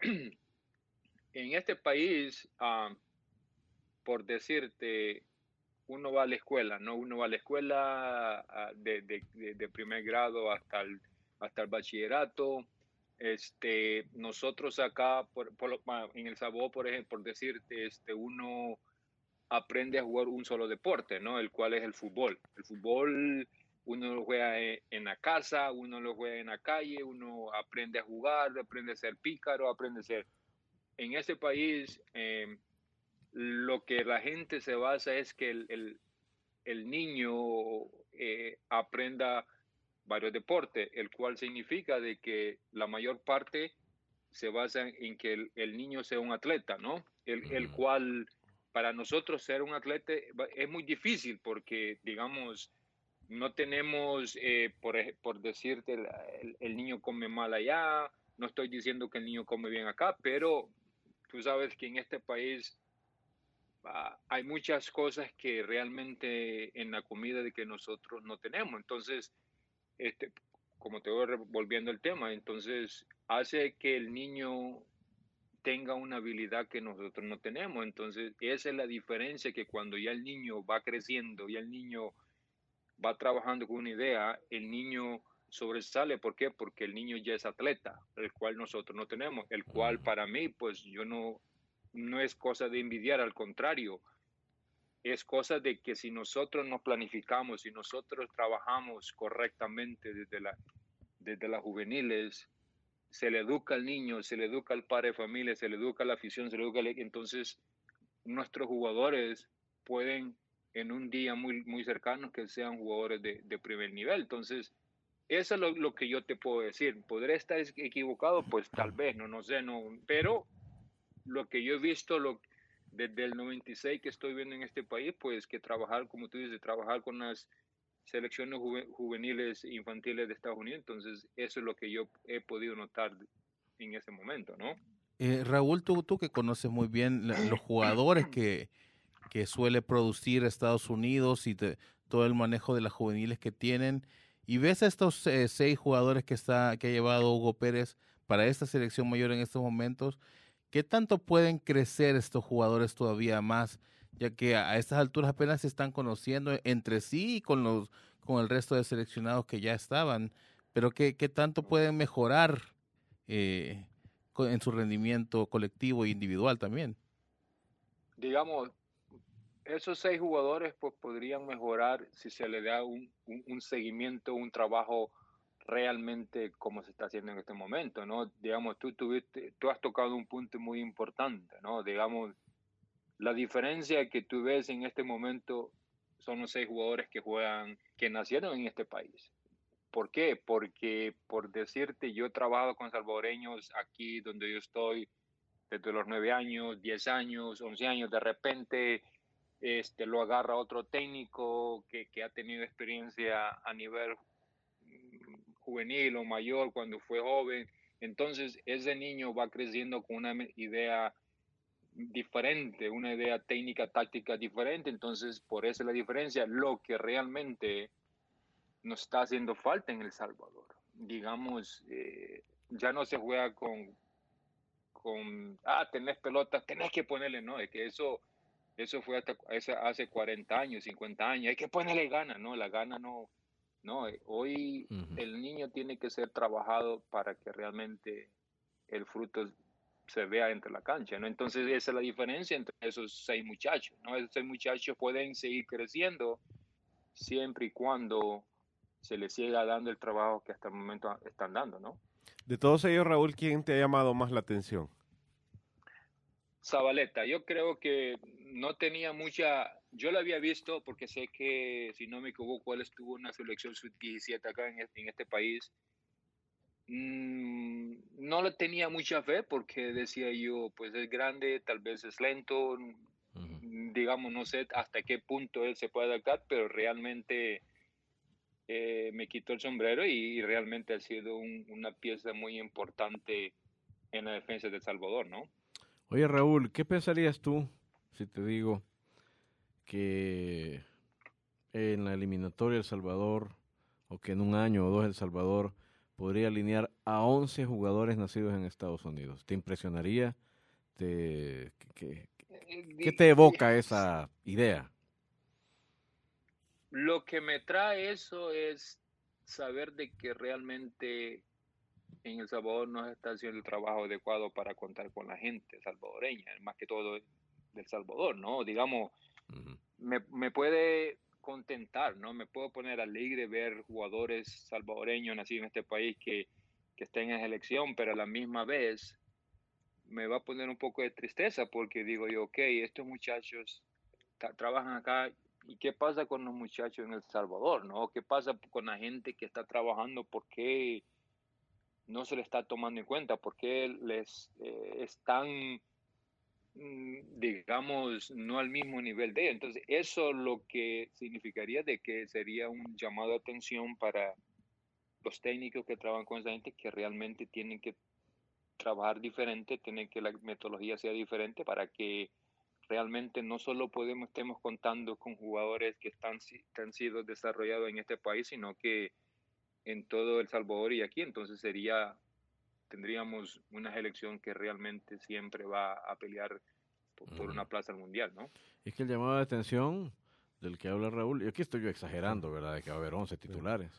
en este país, uh, por decirte, uno va a la escuela, ¿no? Uno va a la escuela uh, de, de, de, de primer grado hasta el, hasta el bachillerato. Este, nosotros acá, por, por, en El Salvador, por ejemplo, por decirte, este, uno aprende a jugar un solo deporte, ¿no? El cual es el fútbol. El fútbol uno lo juega en la casa, uno lo juega en la calle, uno aprende a jugar, aprende a ser pícaro, aprende a ser... En este país, eh, lo que la gente se basa es que el, el, el niño eh, aprenda varios deportes, el cual significa de que la mayor parte se basa en que el, el niño sea un atleta, ¿no? El, uh-huh. el cual... Para nosotros ser un atleta es muy difícil porque, digamos, no tenemos, eh, por, por decirte, el, el niño come mal allá, no estoy diciendo que el niño come bien acá, pero tú sabes que en este país uh, hay muchas cosas que realmente en la comida de que nosotros no tenemos. Entonces, este, como te voy volviendo el tema, entonces hace que el niño tenga una habilidad que nosotros no tenemos. Entonces, esa es la diferencia, que cuando ya el niño va creciendo, ya el niño va trabajando con una idea, el niño sobresale. ¿Por qué? Porque el niño ya es atleta, el cual nosotros no tenemos, el cual para mí, pues yo no, no es cosa de envidiar, al contrario, es cosa de que si nosotros nos planificamos, si nosotros trabajamos correctamente desde, la, desde las juveniles, se le educa al niño, se le educa al padre de familia, se le educa a la afición, se le educa al... Entonces, nuestros jugadores pueden en un día muy, muy cercano que sean jugadores de, de primer nivel. Entonces, eso es lo, lo que yo te puedo decir. ¿Podré estar equivocado? Pues tal vez, no, no sé, no. Pero lo que yo he visto lo, desde el noventa y seis que estoy viendo en este país, pues que trabajar, como tú dices, trabajar con las selecciones juve, juveniles infantiles de Estados Unidos, entonces eso es lo que yo he podido notar en ese momento, ¿no? Eh, Raúl, tú, tú que conoces muy bien la, los jugadores que, que suele producir Estados Unidos y te, todo el manejo de las juveniles que tienen, y ves a estos eh, seis jugadores que, está, que ha llevado Hugo Pérez para esta selección mayor en estos momentos, ¿qué tanto pueden crecer estos jugadores todavía más? Ya que a, a estas alturas apenas se están conociendo entre sí y con, los, con el resto de seleccionados que ya estaban, pero ¿qué, qué tanto pueden mejorar eh, en su rendimiento colectivo e individual también? Digamos, esos seis jugadores pues podrían mejorar si se le da un, un, un seguimiento, un trabajo realmente como se está haciendo en este momento, ¿no? Digamos, tú, tuviste, tú has tocado un punto muy importante, ¿no? Digamos, la diferencia que tú ves en este momento son los seis jugadores que juegan, que nacieron en este país. ¿Por qué? Porque, por decirte, yo he trabajado con salvadoreños aquí donde yo estoy desde los nueve años, diez años, once años, de repente este, lo agarra otro técnico que, que ha tenido experiencia a nivel juvenil o mayor cuando fue joven. Entonces, ese niño va creciendo con una idea diferente, una idea técnica, táctica diferente. Entonces, por eso es la diferencia. Lo que realmente nos está haciendo falta en El Salvador. Digamos, eh, ya no se juega con, con, ah, tenés pelotas, tenés que ponerle, no, es que eso, eso fue hasta hace cuarenta años, cincuenta años, hay que ponerle ganas, no, la gana no, no, hoy uh-huh. el niño tiene que ser trabajado para que realmente el fruto se vea entre la cancha, ¿no? Entonces esa es la diferencia entre esos seis muchachos, ¿no? Esos seis muchachos pueden seguir creciendo siempre y cuando se les siga dando el trabajo que hasta el momento están dando, ¿no? De todos ellos, Raúl, ¿quién te ha llamado más la atención? Zabaleta, yo creo que no tenía mucha, yo lo había visto porque sé que, si no me equivoco, él estuvo en una selección sub diecisiete acá en este, en este país. Mm, no le tenía mucha fe porque decía yo, pues es grande, tal vez es lento, uh-huh. digamos, no sé hasta qué punto él se puede adaptar, pero realmente eh, me quitó el sombrero y, y realmente ha sido un, una pieza muy importante en la defensa de El Salvador, ¿no? Oye, Raúl, ¿qué pensarías tú si te digo que en la eliminatoria El Salvador, o que en un año o dos El Salvador podría alinear a once jugadores nacidos en Estados Unidos? ¿Te impresionaría? ¿Te, qué, qué, ¿Qué te evoca esa idea? Lo que me trae eso es saber de que realmente en El Salvador no se está haciendo el trabajo adecuado para contar con la gente salvadoreña, más que todo del Salvador, ¿no? Digamos, uh-huh. me, me puede contentar, ¿no? Me puedo poner alegre ver jugadores salvadoreños nacidos en este país que, que estén en selección, pero a la misma vez me va a poner un poco de tristeza porque digo yo, ok, estos muchachos tra- trabajan acá, ¿y qué pasa con los muchachos en El Salvador, no? ¿Qué pasa con la gente que está trabajando? ¿Por qué no se les está tomando en cuenta? ¿Por qué les eh, están, digamos, no al mismo nivel de ellos? Entonces, eso lo que significaría de que sería un llamado de atención para los técnicos que trabajan con esa gente, que realmente tienen que trabajar diferente, tienen que la metodología sea diferente para que realmente no solo podemos, estemos contando con jugadores que están, que han sido desarrollados en este país, sino que en todo El Salvador y aquí. Entonces sería, tendríamos una selección que realmente siempre va a pelear por, por una plaza al mundial, ¿no? Es que el llamado de atención del que habla Raúl, y aquí estoy yo exagerando, ¿verdad? De que va a haber once titulares,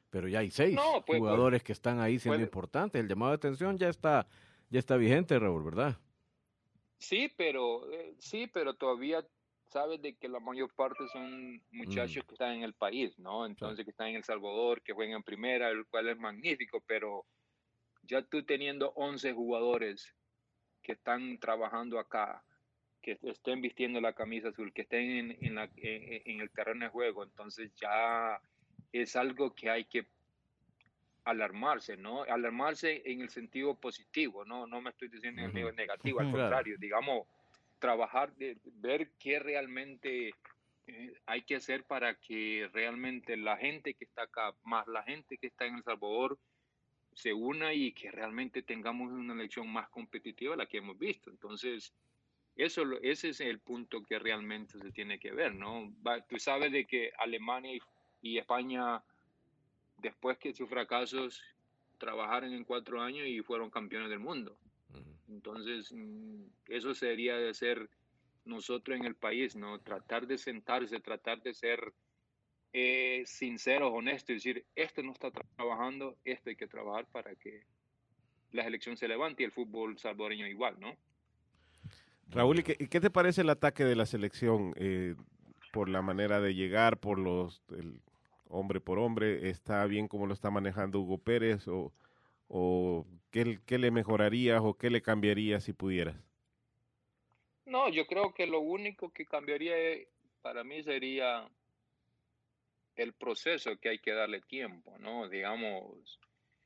pero ya hay seis No, pues, jugadores que están ahí siendo puede- importantes. El llamado de atención ya está, ya está vigente, Raúl, ¿verdad? Sí, pero eh, sí, pero todavía sabes de que la mayor parte son muchachos Mm. que están en el país, ¿no? Entonces que están en El Salvador, que juegan en primera, el cual es magnífico, pero ya tú teniendo once jugadores que están trabajando acá, que estén vistiendo la camisa azul, que estén en, en, la, en, en el terreno de juego, entonces ya es algo que hay que alarmarse, ¿no? Alarmarse en el sentido positivo, ¿no? No me estoy diciendo en el medio negativo, al Claro. contrario, digamos, trabajar, de, ver qué realmente eh, hay que hacer para que realmente la gente que está acá, más la gente que está en El Salvador, se una y que realmente tengamos una elección más competitiva de la que hemos visto. Entonces, eso, lo- ese es el punto que realmente se tiene que ver, ¿no? Va- tú sabes de que Alemania y, y España, después que sus fracasos, trabajaron en cuatro años y fueron campeones del mundo. Entonces, mm, eso sería de ser nosotros en el país, ¿no? Tratar de sentarse, tratar de ser eh, sinceros, honestos, y decir, esto no está tra- trabajando, esto hay que trabajar para que la selección se levante y el fútbol salvadoreño igual, ¿no? Raúl, ¿y qué, y qué te parece el ataque de la selección eh, por la manera de llegar, por los el hombre por hombre? ¿Está bien como lo está manejando Hugo Pérez o, o qué, qué le mejorarías o qué le cambiarías si pudieras? No, yo creo que lo único que cambiaría eh, para mí sería el proceso, que hay que darle tiempo, ¿no? Digamos,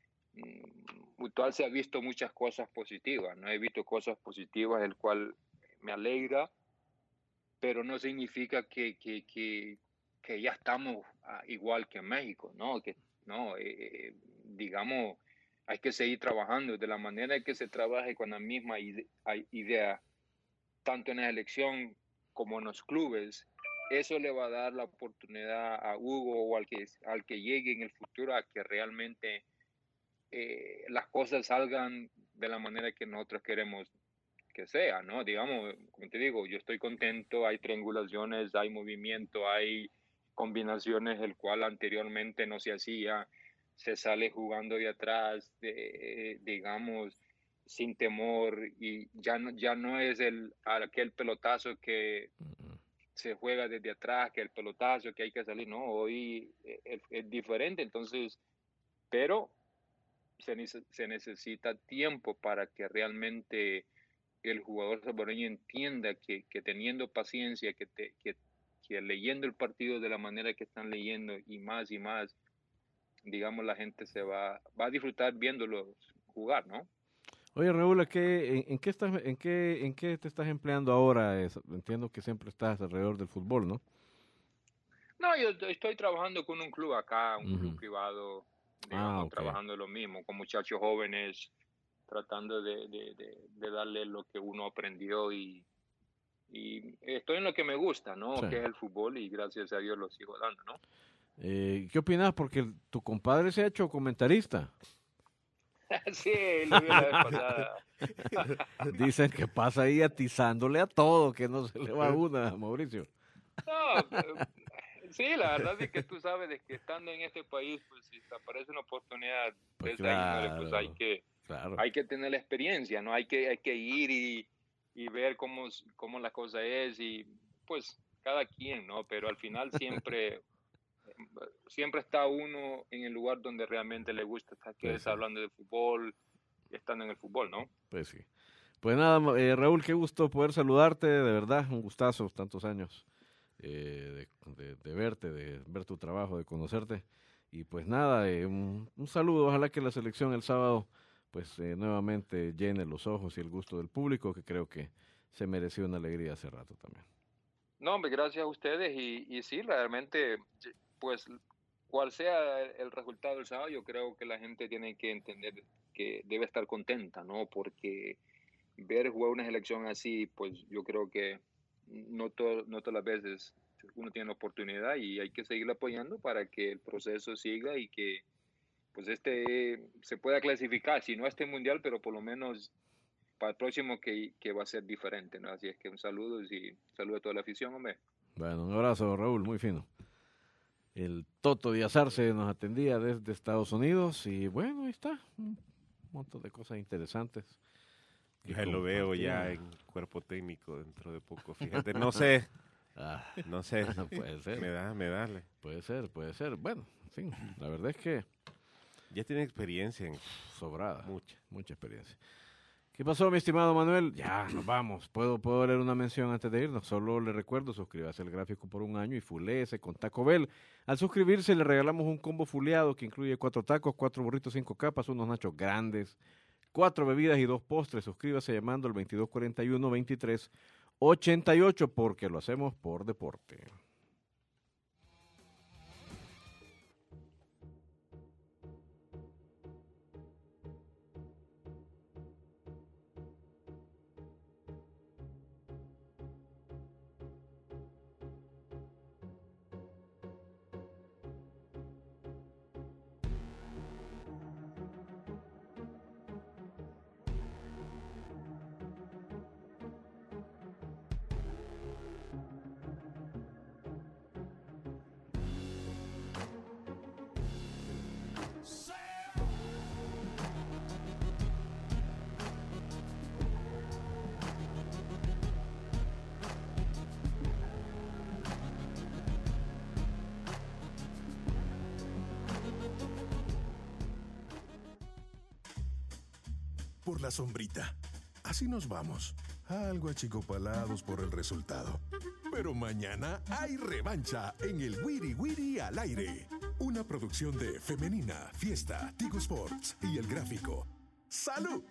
mm, Mutual se ha visto muchas cosas positivas, ¿no? He visto cosas positivas, el cual me alegra, pero no significa que, que, que, que ya estamos ah, igual que en México, ¿no? Que, no, eh, eh, digamos, hay que seguir trabajando de la manera que se trabaje con la misma ide- hay- idea, tanto en la elección como en los clubes. Eso le va a dar la oportunidad a Hugo o al que, al que llegue en el futuro a que realmente eh, las cosas salgan de la manera que nosotros queremos que sea, ¿no? Digamos, como te digo, yo estoy contento, hay triangulaciones, hay movimiento, hay combinaciones, el cual anteriormente no se hacía, se sale jugando de atrás, de, digamos, sin temor, y ya no, ya no es el, aquel pelotazo que se juega desde atrás, que el pelotazo que hay que salir, no, hoy es, es diferente, entonces, pero se, nece- se necesita tiempo para que realmente el jugador salvadoreño entienda que, que teniendo paciencia, que, te, que, que leyendo el partido de la manera que están leyendo y más y más, digamos, la gente se va, va a disfrutar viéndolos jugar, ¿no? Oye, Raúl, ¿a qué- en, en qué estás, en, qué, ¿en qué te estás empleando ahora? Es- entiendo que siempre estás alrededor del fútbol, ¿no? No, yo estoy trabajando con un club acá, un Ujú. club privado, Ah, digamos, ok. trabajando lo mismo, con muchachos jóvenes, tratando de, de, de, de darle lo que uno aprendió y, y estoy en lo que me gusta, ¿no? Sí. Que es el fútbol y gracias a Dios lo sigo dando, ¿no? Eh, ¿Qué opinas? Porque tu compadre se ha hecho comentarista. Sí, lo vi la vez pasada. Dicen que pasa ahí atizándole a todo, que no se le va una, Mauricio. No, eh, sí, la verdad es que tú sabes de que estando en este país, pues si te aparece una oportunidad Pues de esa índole, pues hay claro, que, claro. hay que tener la experiencia, ¿no? Hay que, hay que ir y, y ver cómo, s- cómo la cosa es y pues cada quien, ¿no? Pero al final siempre, siempre está uno en el lugar donde realmente le gusta estar, que Pues es sí. hablando de fútbol, estando en el fútbol, ¿no? Pues sí. Pues nada, ma- eh, Raúl, qué gusto poder saludarte, de verdad, un gustazo, tantos años eh, de, de- de verte, de ver tu trabajo, de conocerte. Y pues nada, eh, un, un saludo, ojalá que la selección el sábado pues eh, nuevamente llene los ojos y el gusto del público, que creo que se mereció una alegría hace rato también. No, hombre, gracias a ustedes y, y sí, realmente, pues, cual sea el, el resultado del sábado, yo creo que la gente tiene que entender que debe estar contenta, ¿no? Porque ver jugar una selección así, pues yo creo que no, to- no todas las veces uno tiene la oportunidad y hay que seguir apoyando para que el proceso siga y que pues este se pueda clasificar, si no a este mundial, pero por lo menos para el próximo que, que va a ser diferente, ¿no? Así es que un saludo y un saludo a toda la afición, hombre. Bueno, un abrazo, Raúl, muy fino. El Toto Díaz Arce nos atendía desde Estados Unidos y bueno, ahí está, un montón de cosas interesantes. que Ya lo veo compartir. ya en cuerpo técnico dentro de poco. Fíjate, no sé. Ah, No sé. puede ser. Me da, me da. le- Puede ser, puede ser. Bueno, sí, la verdad es que Ya tiene experiencia en sobrada, mucha. mucha experiencia. ¿Qué pasó, mi estimado Manuel? Ya, nos vamos. ¿Puedo, puedo leer una mención antes de irnos? Solo le recuerdo, suscríbase al gráfico por un año y fuléese con Taco Bell. Al suscribirse le regalamos un combo fuleado que incluye cuatro tacos, cuatro burritos, cinco capas, unos nachos grandes, cuatro bebidas y dos postres. Suscríbase llamando al veintidós cuarenta y uno, veintitrés ochenta y ocho porque lo hacemos por deporte. Por la sombrita. Así nos vamos. Algo achicopalados por el resultado. Pero mañana hay revancha en el Wiri Wiri al aire. Una producción de Femenina, Fiesta, Tigo Sports y El Gráfico. ¡Salud!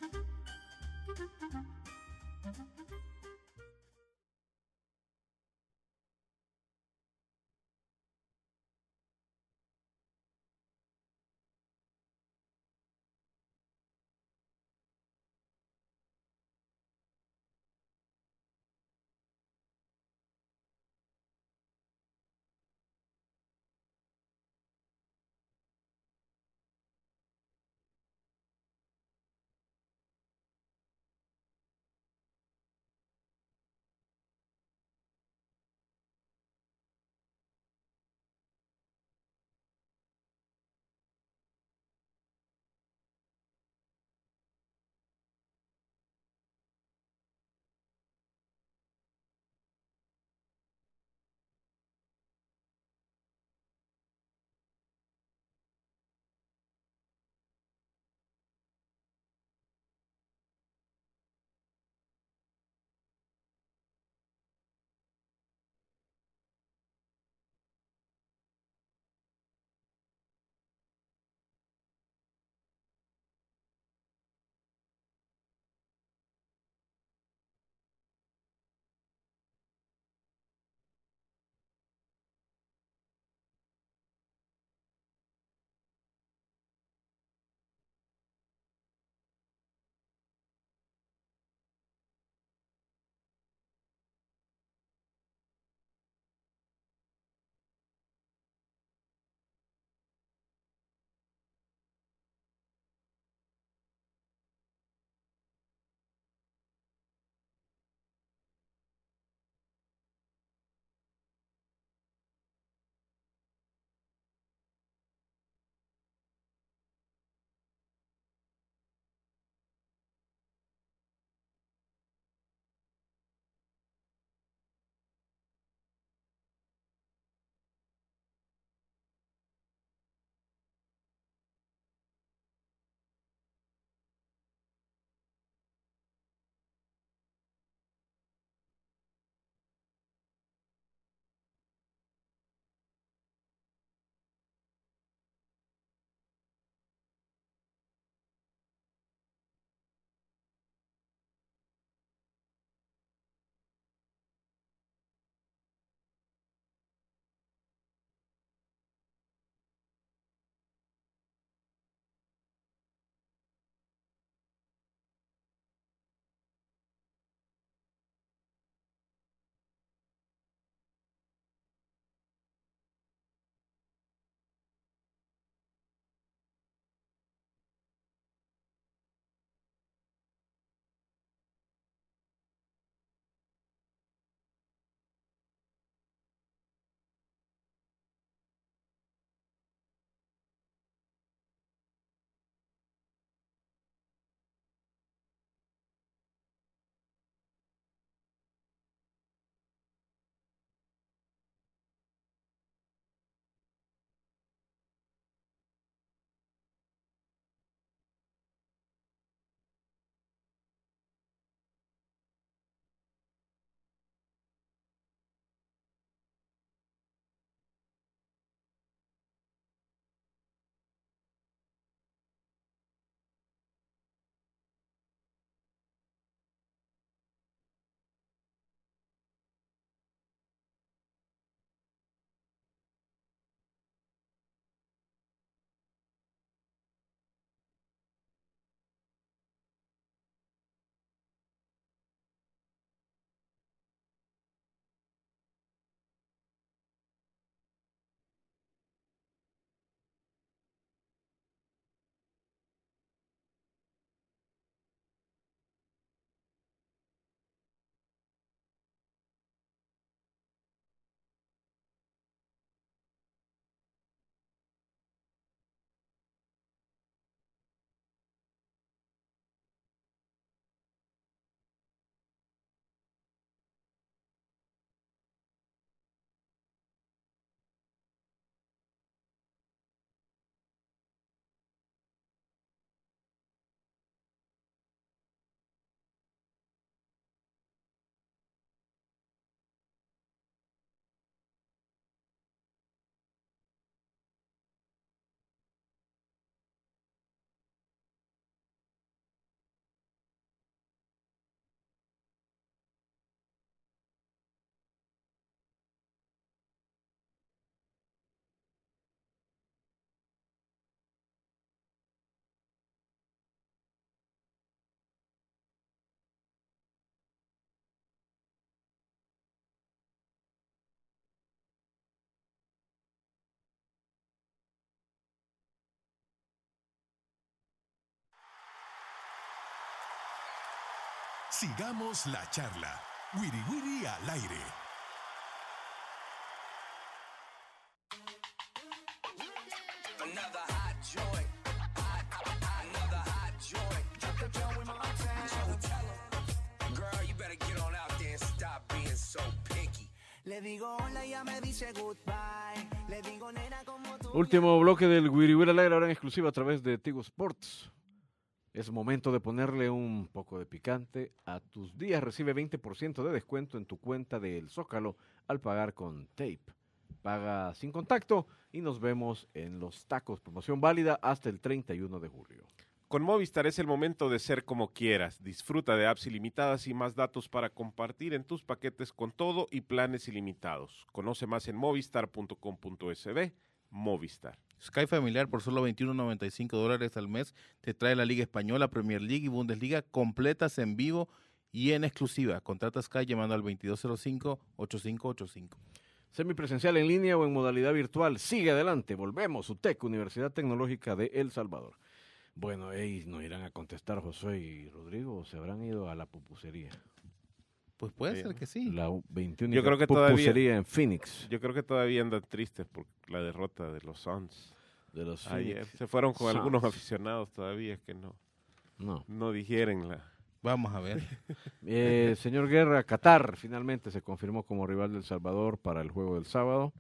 Sigamos la charla. Wiri Wiri al aire. Le digo hola, ella me dice goodbye. Le digo nena como tú. Último bloque del Wiri Wiri al aire, ahora en exclusiva a través de Tigo Sports. Es momento de ponerle un poco de picante a tus días. Recibe veinte por ciento de descuento en tu cuenta de El Zócalo al pagar con Tape. Paga sin contacto y nos vemos en Los Tacos. Promoción válida hasta el treinta y uno de julio. Con Movistar es el momento de ser como quieras. Disfruta de apps ilimitadas y más datos para compartir en tus paquetes con todo y planes ilimitados. Conoce más en movistar punto com punto es be. Movistar. Sky Familiar por solo veintiuno noventa y cinco dólares al mes te trae la Liga Española, Premier League y Bundesliga completas en vivo y en exclusiva. Contrata Sky llamando al veintidós cero cinco, ochenta y cinco ochenta y cinco. Semipresencial en línea o en modalidad virtual. Sigue adelante. Volvemos. U T E C, Universidad Tecnológica de El Salvador. Bueno, ey, ¿no irán a contestar Josué y Rodrigo o se habrán ido a la pupusería? Pues puede sí. ser que sí. La veintiuno yo creo que pupusería todavía, en Phoenix. Yo creo que todavía andan tristes por la derrota de los Suns. De los Ayer se fueron con Suns. algunos aficionados todavía que no, no, no digieren la... Vamos a ver. eh, señor Guerra, Qatar finalmente se confirmó como rival del Salvador para el juego del sábado.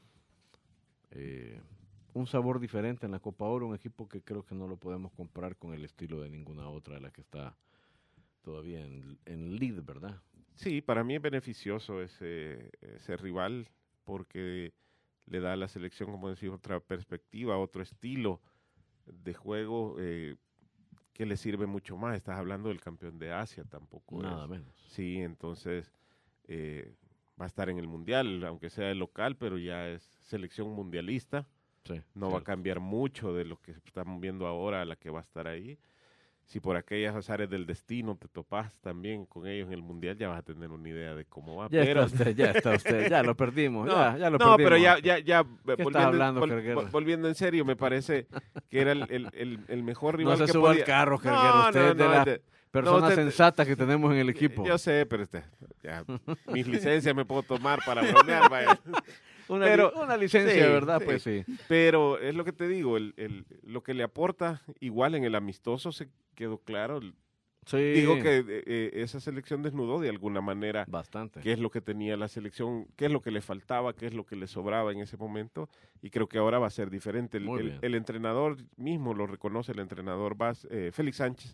Eh... Un sabor diferente en la Copa Oro, un equipo que creo que no lo podemos comparar con el estilo de ninguna otra de la que está todavía en, en lead, ¿verdad? Sí, para mí es beneficioso ese, ese rival porque le da a la selección, como decía, otra perspectiva, otro estilo de juego eh, que le sirve mucho más. Estás hablando del campeón de Asia, tampoco Nada es. menos. Sí, entonces eh, va a estar en el Mundial, aunque sea el local, pero ya es selección mundialista. Sí, no cierto. va a cambiar mucho de lo que estamos viendo ahora a la que va a estar ahí. Si por aquellas azares del destino te topas también con ellos en el Mundial, ya vas a tener una idea de cómo va. Ya pero... está usted, ya está usted, ya lo perdimos, no, ya, ya lo no, perdimos. pero ya, ya, ya, ¿Qué volviendo, estás hablando, vol, Kerguero? volviendo en serio, me parece que era el, el, el, el mejor rival no se que suba podía... al carro, Kerguero, no, usted no, es de no, las este, personas no, usted, sensatas que tenemos en el equipo. Yo sé, pero este, ya, mis licencias me puedo tomar para bromear, vaya. Una, pero, li una licencia, sí, ¿verdad? Sí. Pues sí. Pero es lo que te digo, el, el, lo que le aporta, igual en el amistoso se quedó claro. El, sí. Digo que eh, esa selección desnudó de alguna manera bastante qué es lo que tenía la selección, qué es lo que le faltaba, qué es lo que le sobraba en ese momento. Y creo que ahora va a ser diferente. El, el, el entrenador mismo lo reconoce, el entrenador Bas, eh, Félix Sánchez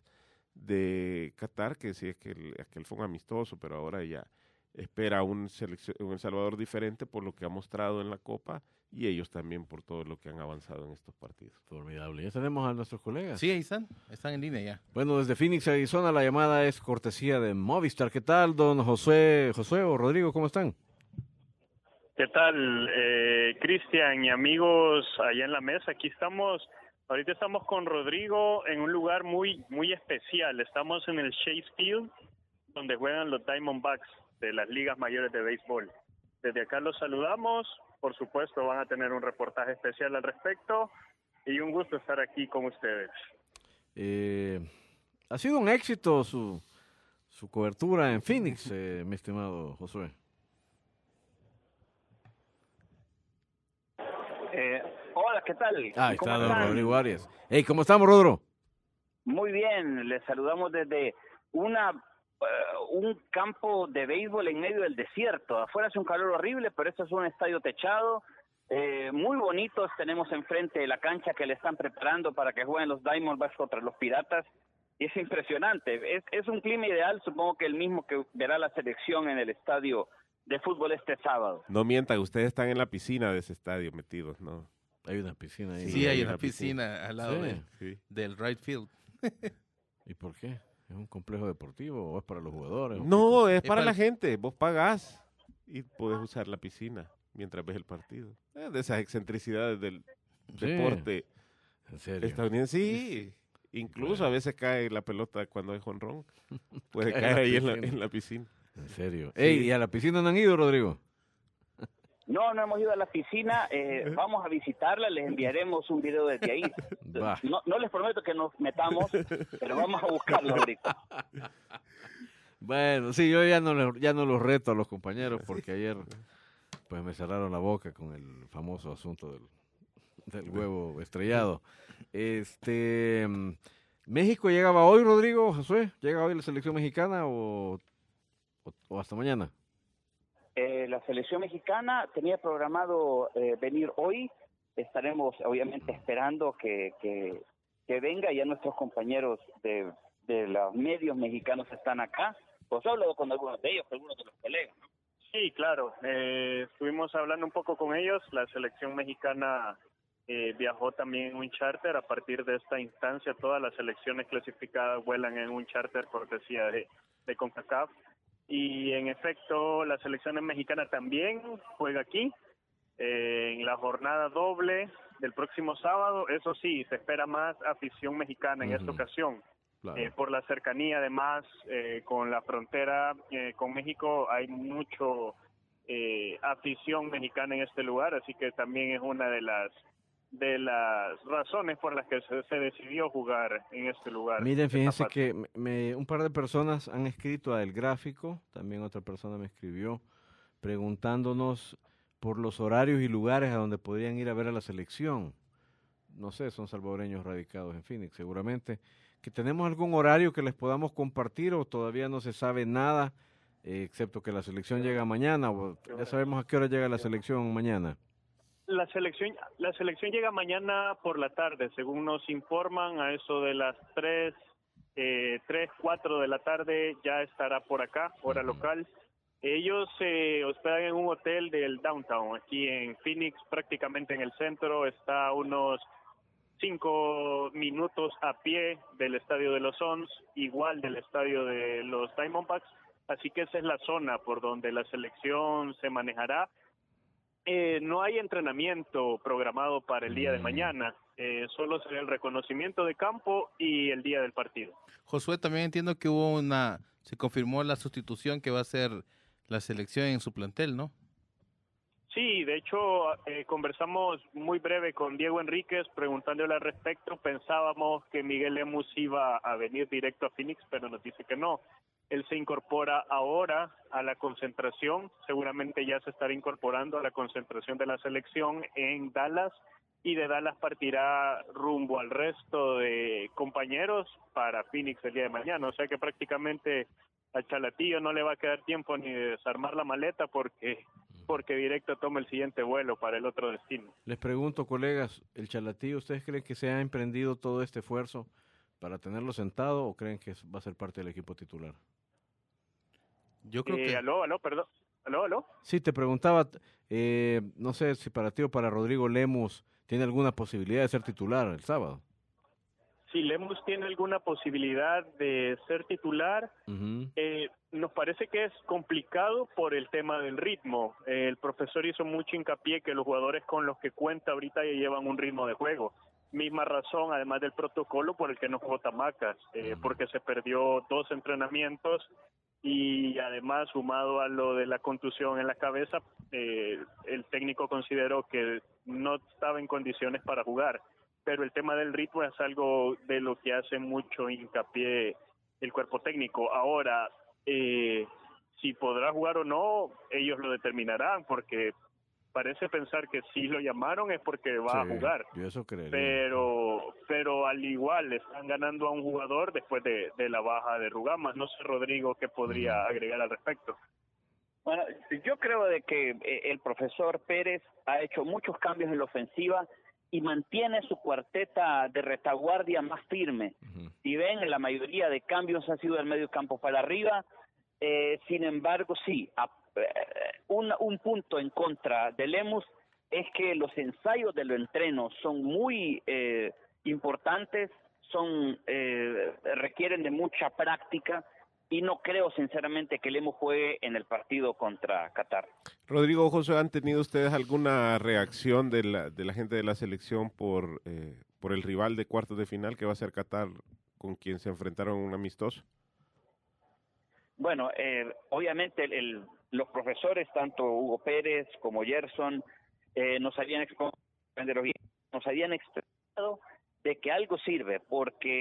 de Qatar, que sí es que el, aquel fue un amistoso, pero ahora ya espera un, un El Salvador diferente por lo que ha mostrado en la Copa y ellos también por todo lo que han avanzado en estos partidos. Formidable. Ya tenemos a nuestros colegas. Sí, ahí están, están en línea ya. Bueno, desde Phoenix, Arizona, la llamada es cortesía de Movistar. ¿Qué tal, don José, José o Rodrigo? ¿Cómo están? ¿Qué tal, eh, Cristian y amigos allá en la mesa? Aquí estamos, ahorita estamos con Rodrigo en un lugar muy, muy especial. Estamos en el Chase Field, donde juegan los Diamondbacks de las ligas mayores de béisbol. Desde acá los saludamos, por supuesto van a tener un reportaje especial al respecto y un gusto estar aquí con ustedes. Eh, ha sido un éxito su, su cobertura en Phoenix, eh, mi estimado Josué. Eh, hola, ¿qué tal? Ah, está don Rodrigo Arias. Hey, ¿cómo estamos, Rodro? Muy bien, les saludamos desde una uh, un campo de béisbol en medio del desierto. Afuera hace un calor horrible, pero esto es un estadio techado. Eh, muy bonitos, tenemos enfrente la cancha que le están preparando para que jueguen los Diamondbacks contra los Piratas. Y es impresionante, es, es un clima ideal, supongo que el mismo que verá la selección en el estadio de fútbol este sábado. No mientan, ustedes están en la piscina de ese estadio metidos, ¿no? Hay una piscina ahí. Sí, sí hay, hay una piscina, piscina al lado sí. de, sí. del right field. ¿Y por qué? ¿Es un complejo deportivo o es para los jugadores? No, es, es para, para la gente. Vos pagás y podés usar la piscina mientras ves el partido. Es de esas excentricidades del sí. deporte ¿En serio? estadounidense. Sí, incluso bueno. a veces cae la pelota cuando hay jonrón. Puede caer ahí en la, en la piscina. ¿En serio? Sí. Ey, ¿y a la piscina no han ido, Rodrigo? No, no hemos ido a la piscina, eh, vamos a visitarla, les enviaremos un video desde ahí. No, no les prometo que nos metamos, pero vamos a buscarlo ahorita. Bueno, sí, yo ya no, le- ya no los reto a los compañeros porque ayer pues me cerraron la boca con el famoso asunto del, del huevo estrellado. Este, mm, ¿México llegaba hoy, Rodrigo, Josué? ¿Llega hoy la selección mexicana o, o, o hasta mañana? Eh, la selección mexicana tenía programado eh, venir hoy. Estaremos obviamente esperando que, que, que venga. Ya nuestros compañeros de, de los medios mexicanos están acá. Pues he hablado con algunos de ellos, con algunos de los colegas, ¿no? Sí, claro. Eh, estuvimos hablando un poco con ellos. La selección mexicana eh, viajó también en un charter. A partir de esta instancia, todas las selecciones clasificadas vuelan en un charter cortesía de, de CONCACAF. Y en efecto, la selección mexicana también juega aquí eh, en la jornada doble del próximo sábado. Eso sí, se espera más afición mexicana en Ujú. esta ocasión. Claro. Eh, por la cercanía, además, eh, con la frontera eh, con México, hay mucho eh, afición mexicana en este lugar, así que también es una de las de las razones por las que se, se decidió jugar en este lugar. Miren, fíjense que me- me- un par de personas han escrito a El Gráfico, también otra persona me escribió preguntándonos por los horarios y lugares a donde podrían ir a ver a la selección. No sé, son salvadoreños radicados en Phoenix, seguramente. ¿Que tenemos algún horario que les podamos compartir o todavía no se sabe nada, eh, excepto que la selección llega mañana? O ya sabemos a qué hora llega la selección mañana. La selección la selección llega mañana por la tarde, según nos informan, a eso de las tres, eh, tres, cuatro de la tarde ya estará por acá, hora local. Ellos se hospedan en un hotel del downtown, aquí en Phoenix, prácticamente en el centro, está a unos cinco minutos a pie del estadio de los Suns, igual del estadio de los Diamondbacks, así que esa es la zona por donde la selección se manejará. Eh, no hay entrenamiento programado para el día de mañana, eh, solo será el reconocimiento de campo y el día del partido. Josué, también entiendo que hubo una, se confirmó la sustitución que va a ser la selección en su plantel, ¿no? Sí, de hecho, eh, conversamos muy breve con Diego Enríquez preguntándole al respecto. Pensábamos que Miguel Lemus iba a venir directo a Phoenix, pero nos dice que no. Él se incorpora ahora a la concentración, seguramente ya se estará incorporando a la concentración de la selección en Dallas, y de Dallas partirá rumbo al resto de compañeros para Phoenix el día de mañana. O sea que prácticamente a Chalatillo no le va a quedar tiempo ni de desarmar la maleta porque porque directo toma el siguiente vuelo para el otro destino. Les pregunto, colegas, el Chalatillo, ¿ustedes creen que se ha emprendido todo este esfuerzo para tenerlo sentado o creen que va a ser parte del equipo titular? Yo creo Eh, que... aló, aló, perdón. Aló, aló. Sí, te preguntaba, eh, no sé si para ti o para Rodrigo Lemus tiene alguna posibilidad de ser titular el sábado. Si Lemus tiene alguna posibilidad de ser titular, Ujú. eh, nos parece que es complicado por el tema del ritmo. Eh, el profesor hizo mucho hincapié que los jugadores con los que cuenta ahorita ya llevan un ritmo de juego. Misma razón, además del protocolo por el que no jugó Tamacas, eh, porque se perdió dos entrenamientos y además, sumado a lo de la contusión en la cabeza, eh, el técnico consideró que no estaba en condiciones para jugar. Pero el tema del ritmo es algo de lo que hace mucho hincapié el cuerpo técnico. Ahora, eh, si podrá jugar o no, ellos lo determinarán, porque parece pensar que si lo llamaron es porque va Sí, a jugar. yo eso creería. Pero pero al igual le están ganando a un jugador después de, de la baja de Rugamas. No sé, Rodrigo, qué podría agregar al respecto. Bueno, yo creo de que eh, el profesor Pérez ha hecho muchos cambios en la ofensiva y mantiene su cuarteta de retaguardia más firme. Si ven, la mayoría de cambios ha sido del medio campo para arriba. Eh, sin embargo, sí, a, eh, un, un punto en contra de Lemus es que los ensayos de los entrenos son muy eh, importantes, son eh, requieren de mucha práctica, y no creo sinceramente que Lemus juegue en el partido contra Qatar. Rodrigo, José, ¿han tenido ustedes alguna reacción de la, de la gente de la selección por, eh, por el rival de cuartos de final que va a ser Qatar, con quien se enfrentaron en un amistoso? Bueno, eh, obviamente el, el, los profesores, tanto Hugo Pérez como Gerson, eh, nos habían expo- nos habían explicado de que algo sirve, porque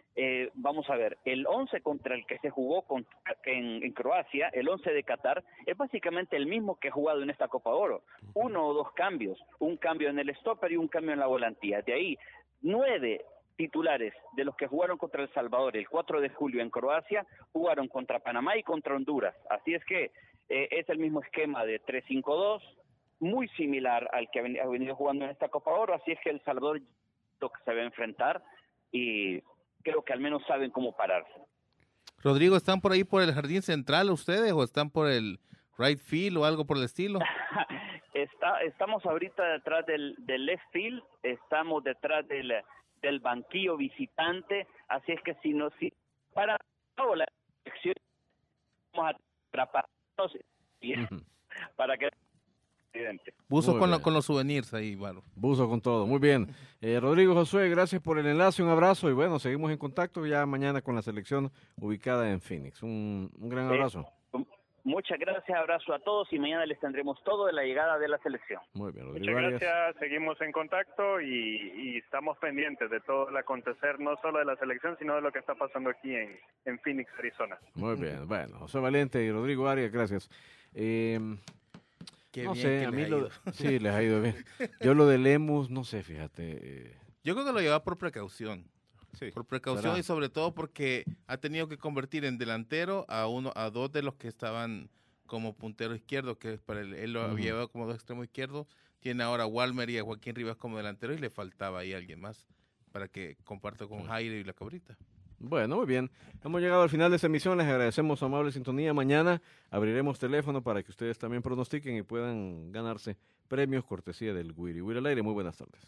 Eh, vamos a ver, el once contra el que se jugó con, en, en Croacia, el once de Qatar, es básicamente el mismo que ha jugado en esta Copa Oro. Uno o dos cambios, un cambio en el stopper y un cambio en la volantía. De ahí, nueve titulares de los que jugaron contra El Salvador el cuatro de julio en Croacia, jugaron contra Panamá y contra Honduras. Así es que eh, es el mismo esquema de tres cinco dos, muy similar al que ha venido jugando en esta Copa Oro, así es que El Salvador lo que se va a enfrentar y creo que al menos saben cómo pararse. Rodrigo, ¿están por ahí por el jardín central ustedes o están por el right field o algo por el estilo? Está, estamos ahorita detrás del, del left field, estamos detrás del, del banquillo visitante, así es que si no, si para la elección vamos a atraparnos uh-huh. para que Buzo con, la, con los souvenirs ahí, bueno. Buzo con todo, muy bien. Eh, Rodrigo Josué, gracias por el enlace, un abrazo y bueno, seguimos en contacto ya mañana con la selección ubicada en Phoenix. Un, un gran abrazo. Eh, muchas gracias, abrazo a todos y mañana les tendremos todo de la llegada de la selección. Muy bien, Rodrigo. Muchas gracias, Arias. Seguimos en contacto y, y estamos pendientes de todo el acontecer, no solo de la selección, sino de lo que está pasando aquí en, en Phoenix, Arizona. Muy bien, bueno, José Valente y Rodrigo Arias, gracias. Eh, Qué no bien sé, que a les mí ha lo, ido. sí, les ha ido bien. Yo lo de Lemus, no sé, fíjate. Eh. Yo creo que lo lleva por precaución. Sí. Por precaución ¿Será? Y sobre todo porque ha tenido que convertir en delantero a uno, a dos de los que estaban como puntero izquierdo, que para él, él lo Uh-huh. había llevado como dos extremos izquierdos. Tiene ahora a Walmer y a Joaquín Rivas como delantero y le faltaba ahí alguien más para que comparta con Jairo y la Cabrita. Bueno, muy bien. Hemos llegado al final de esta emisión. Les agradecemos su amable sintonía. Mañana abriremos teléfono para que ustedes también pronostiquen y puedan ganarse premios cortesía del Wiri Wiri al aire. Muy buenas tardes.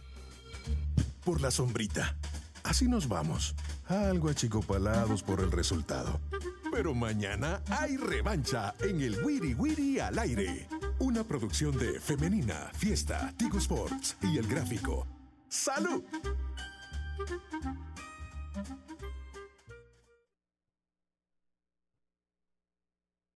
Por la sombrita. Así nos vamos. Algo achicopalados por el resultado. Pero mañana hay revancha en el Wiri Wiri al aire. Una producción de Femenina, Fiesta, Tigo Sports y El Gráfico. ¡Salud!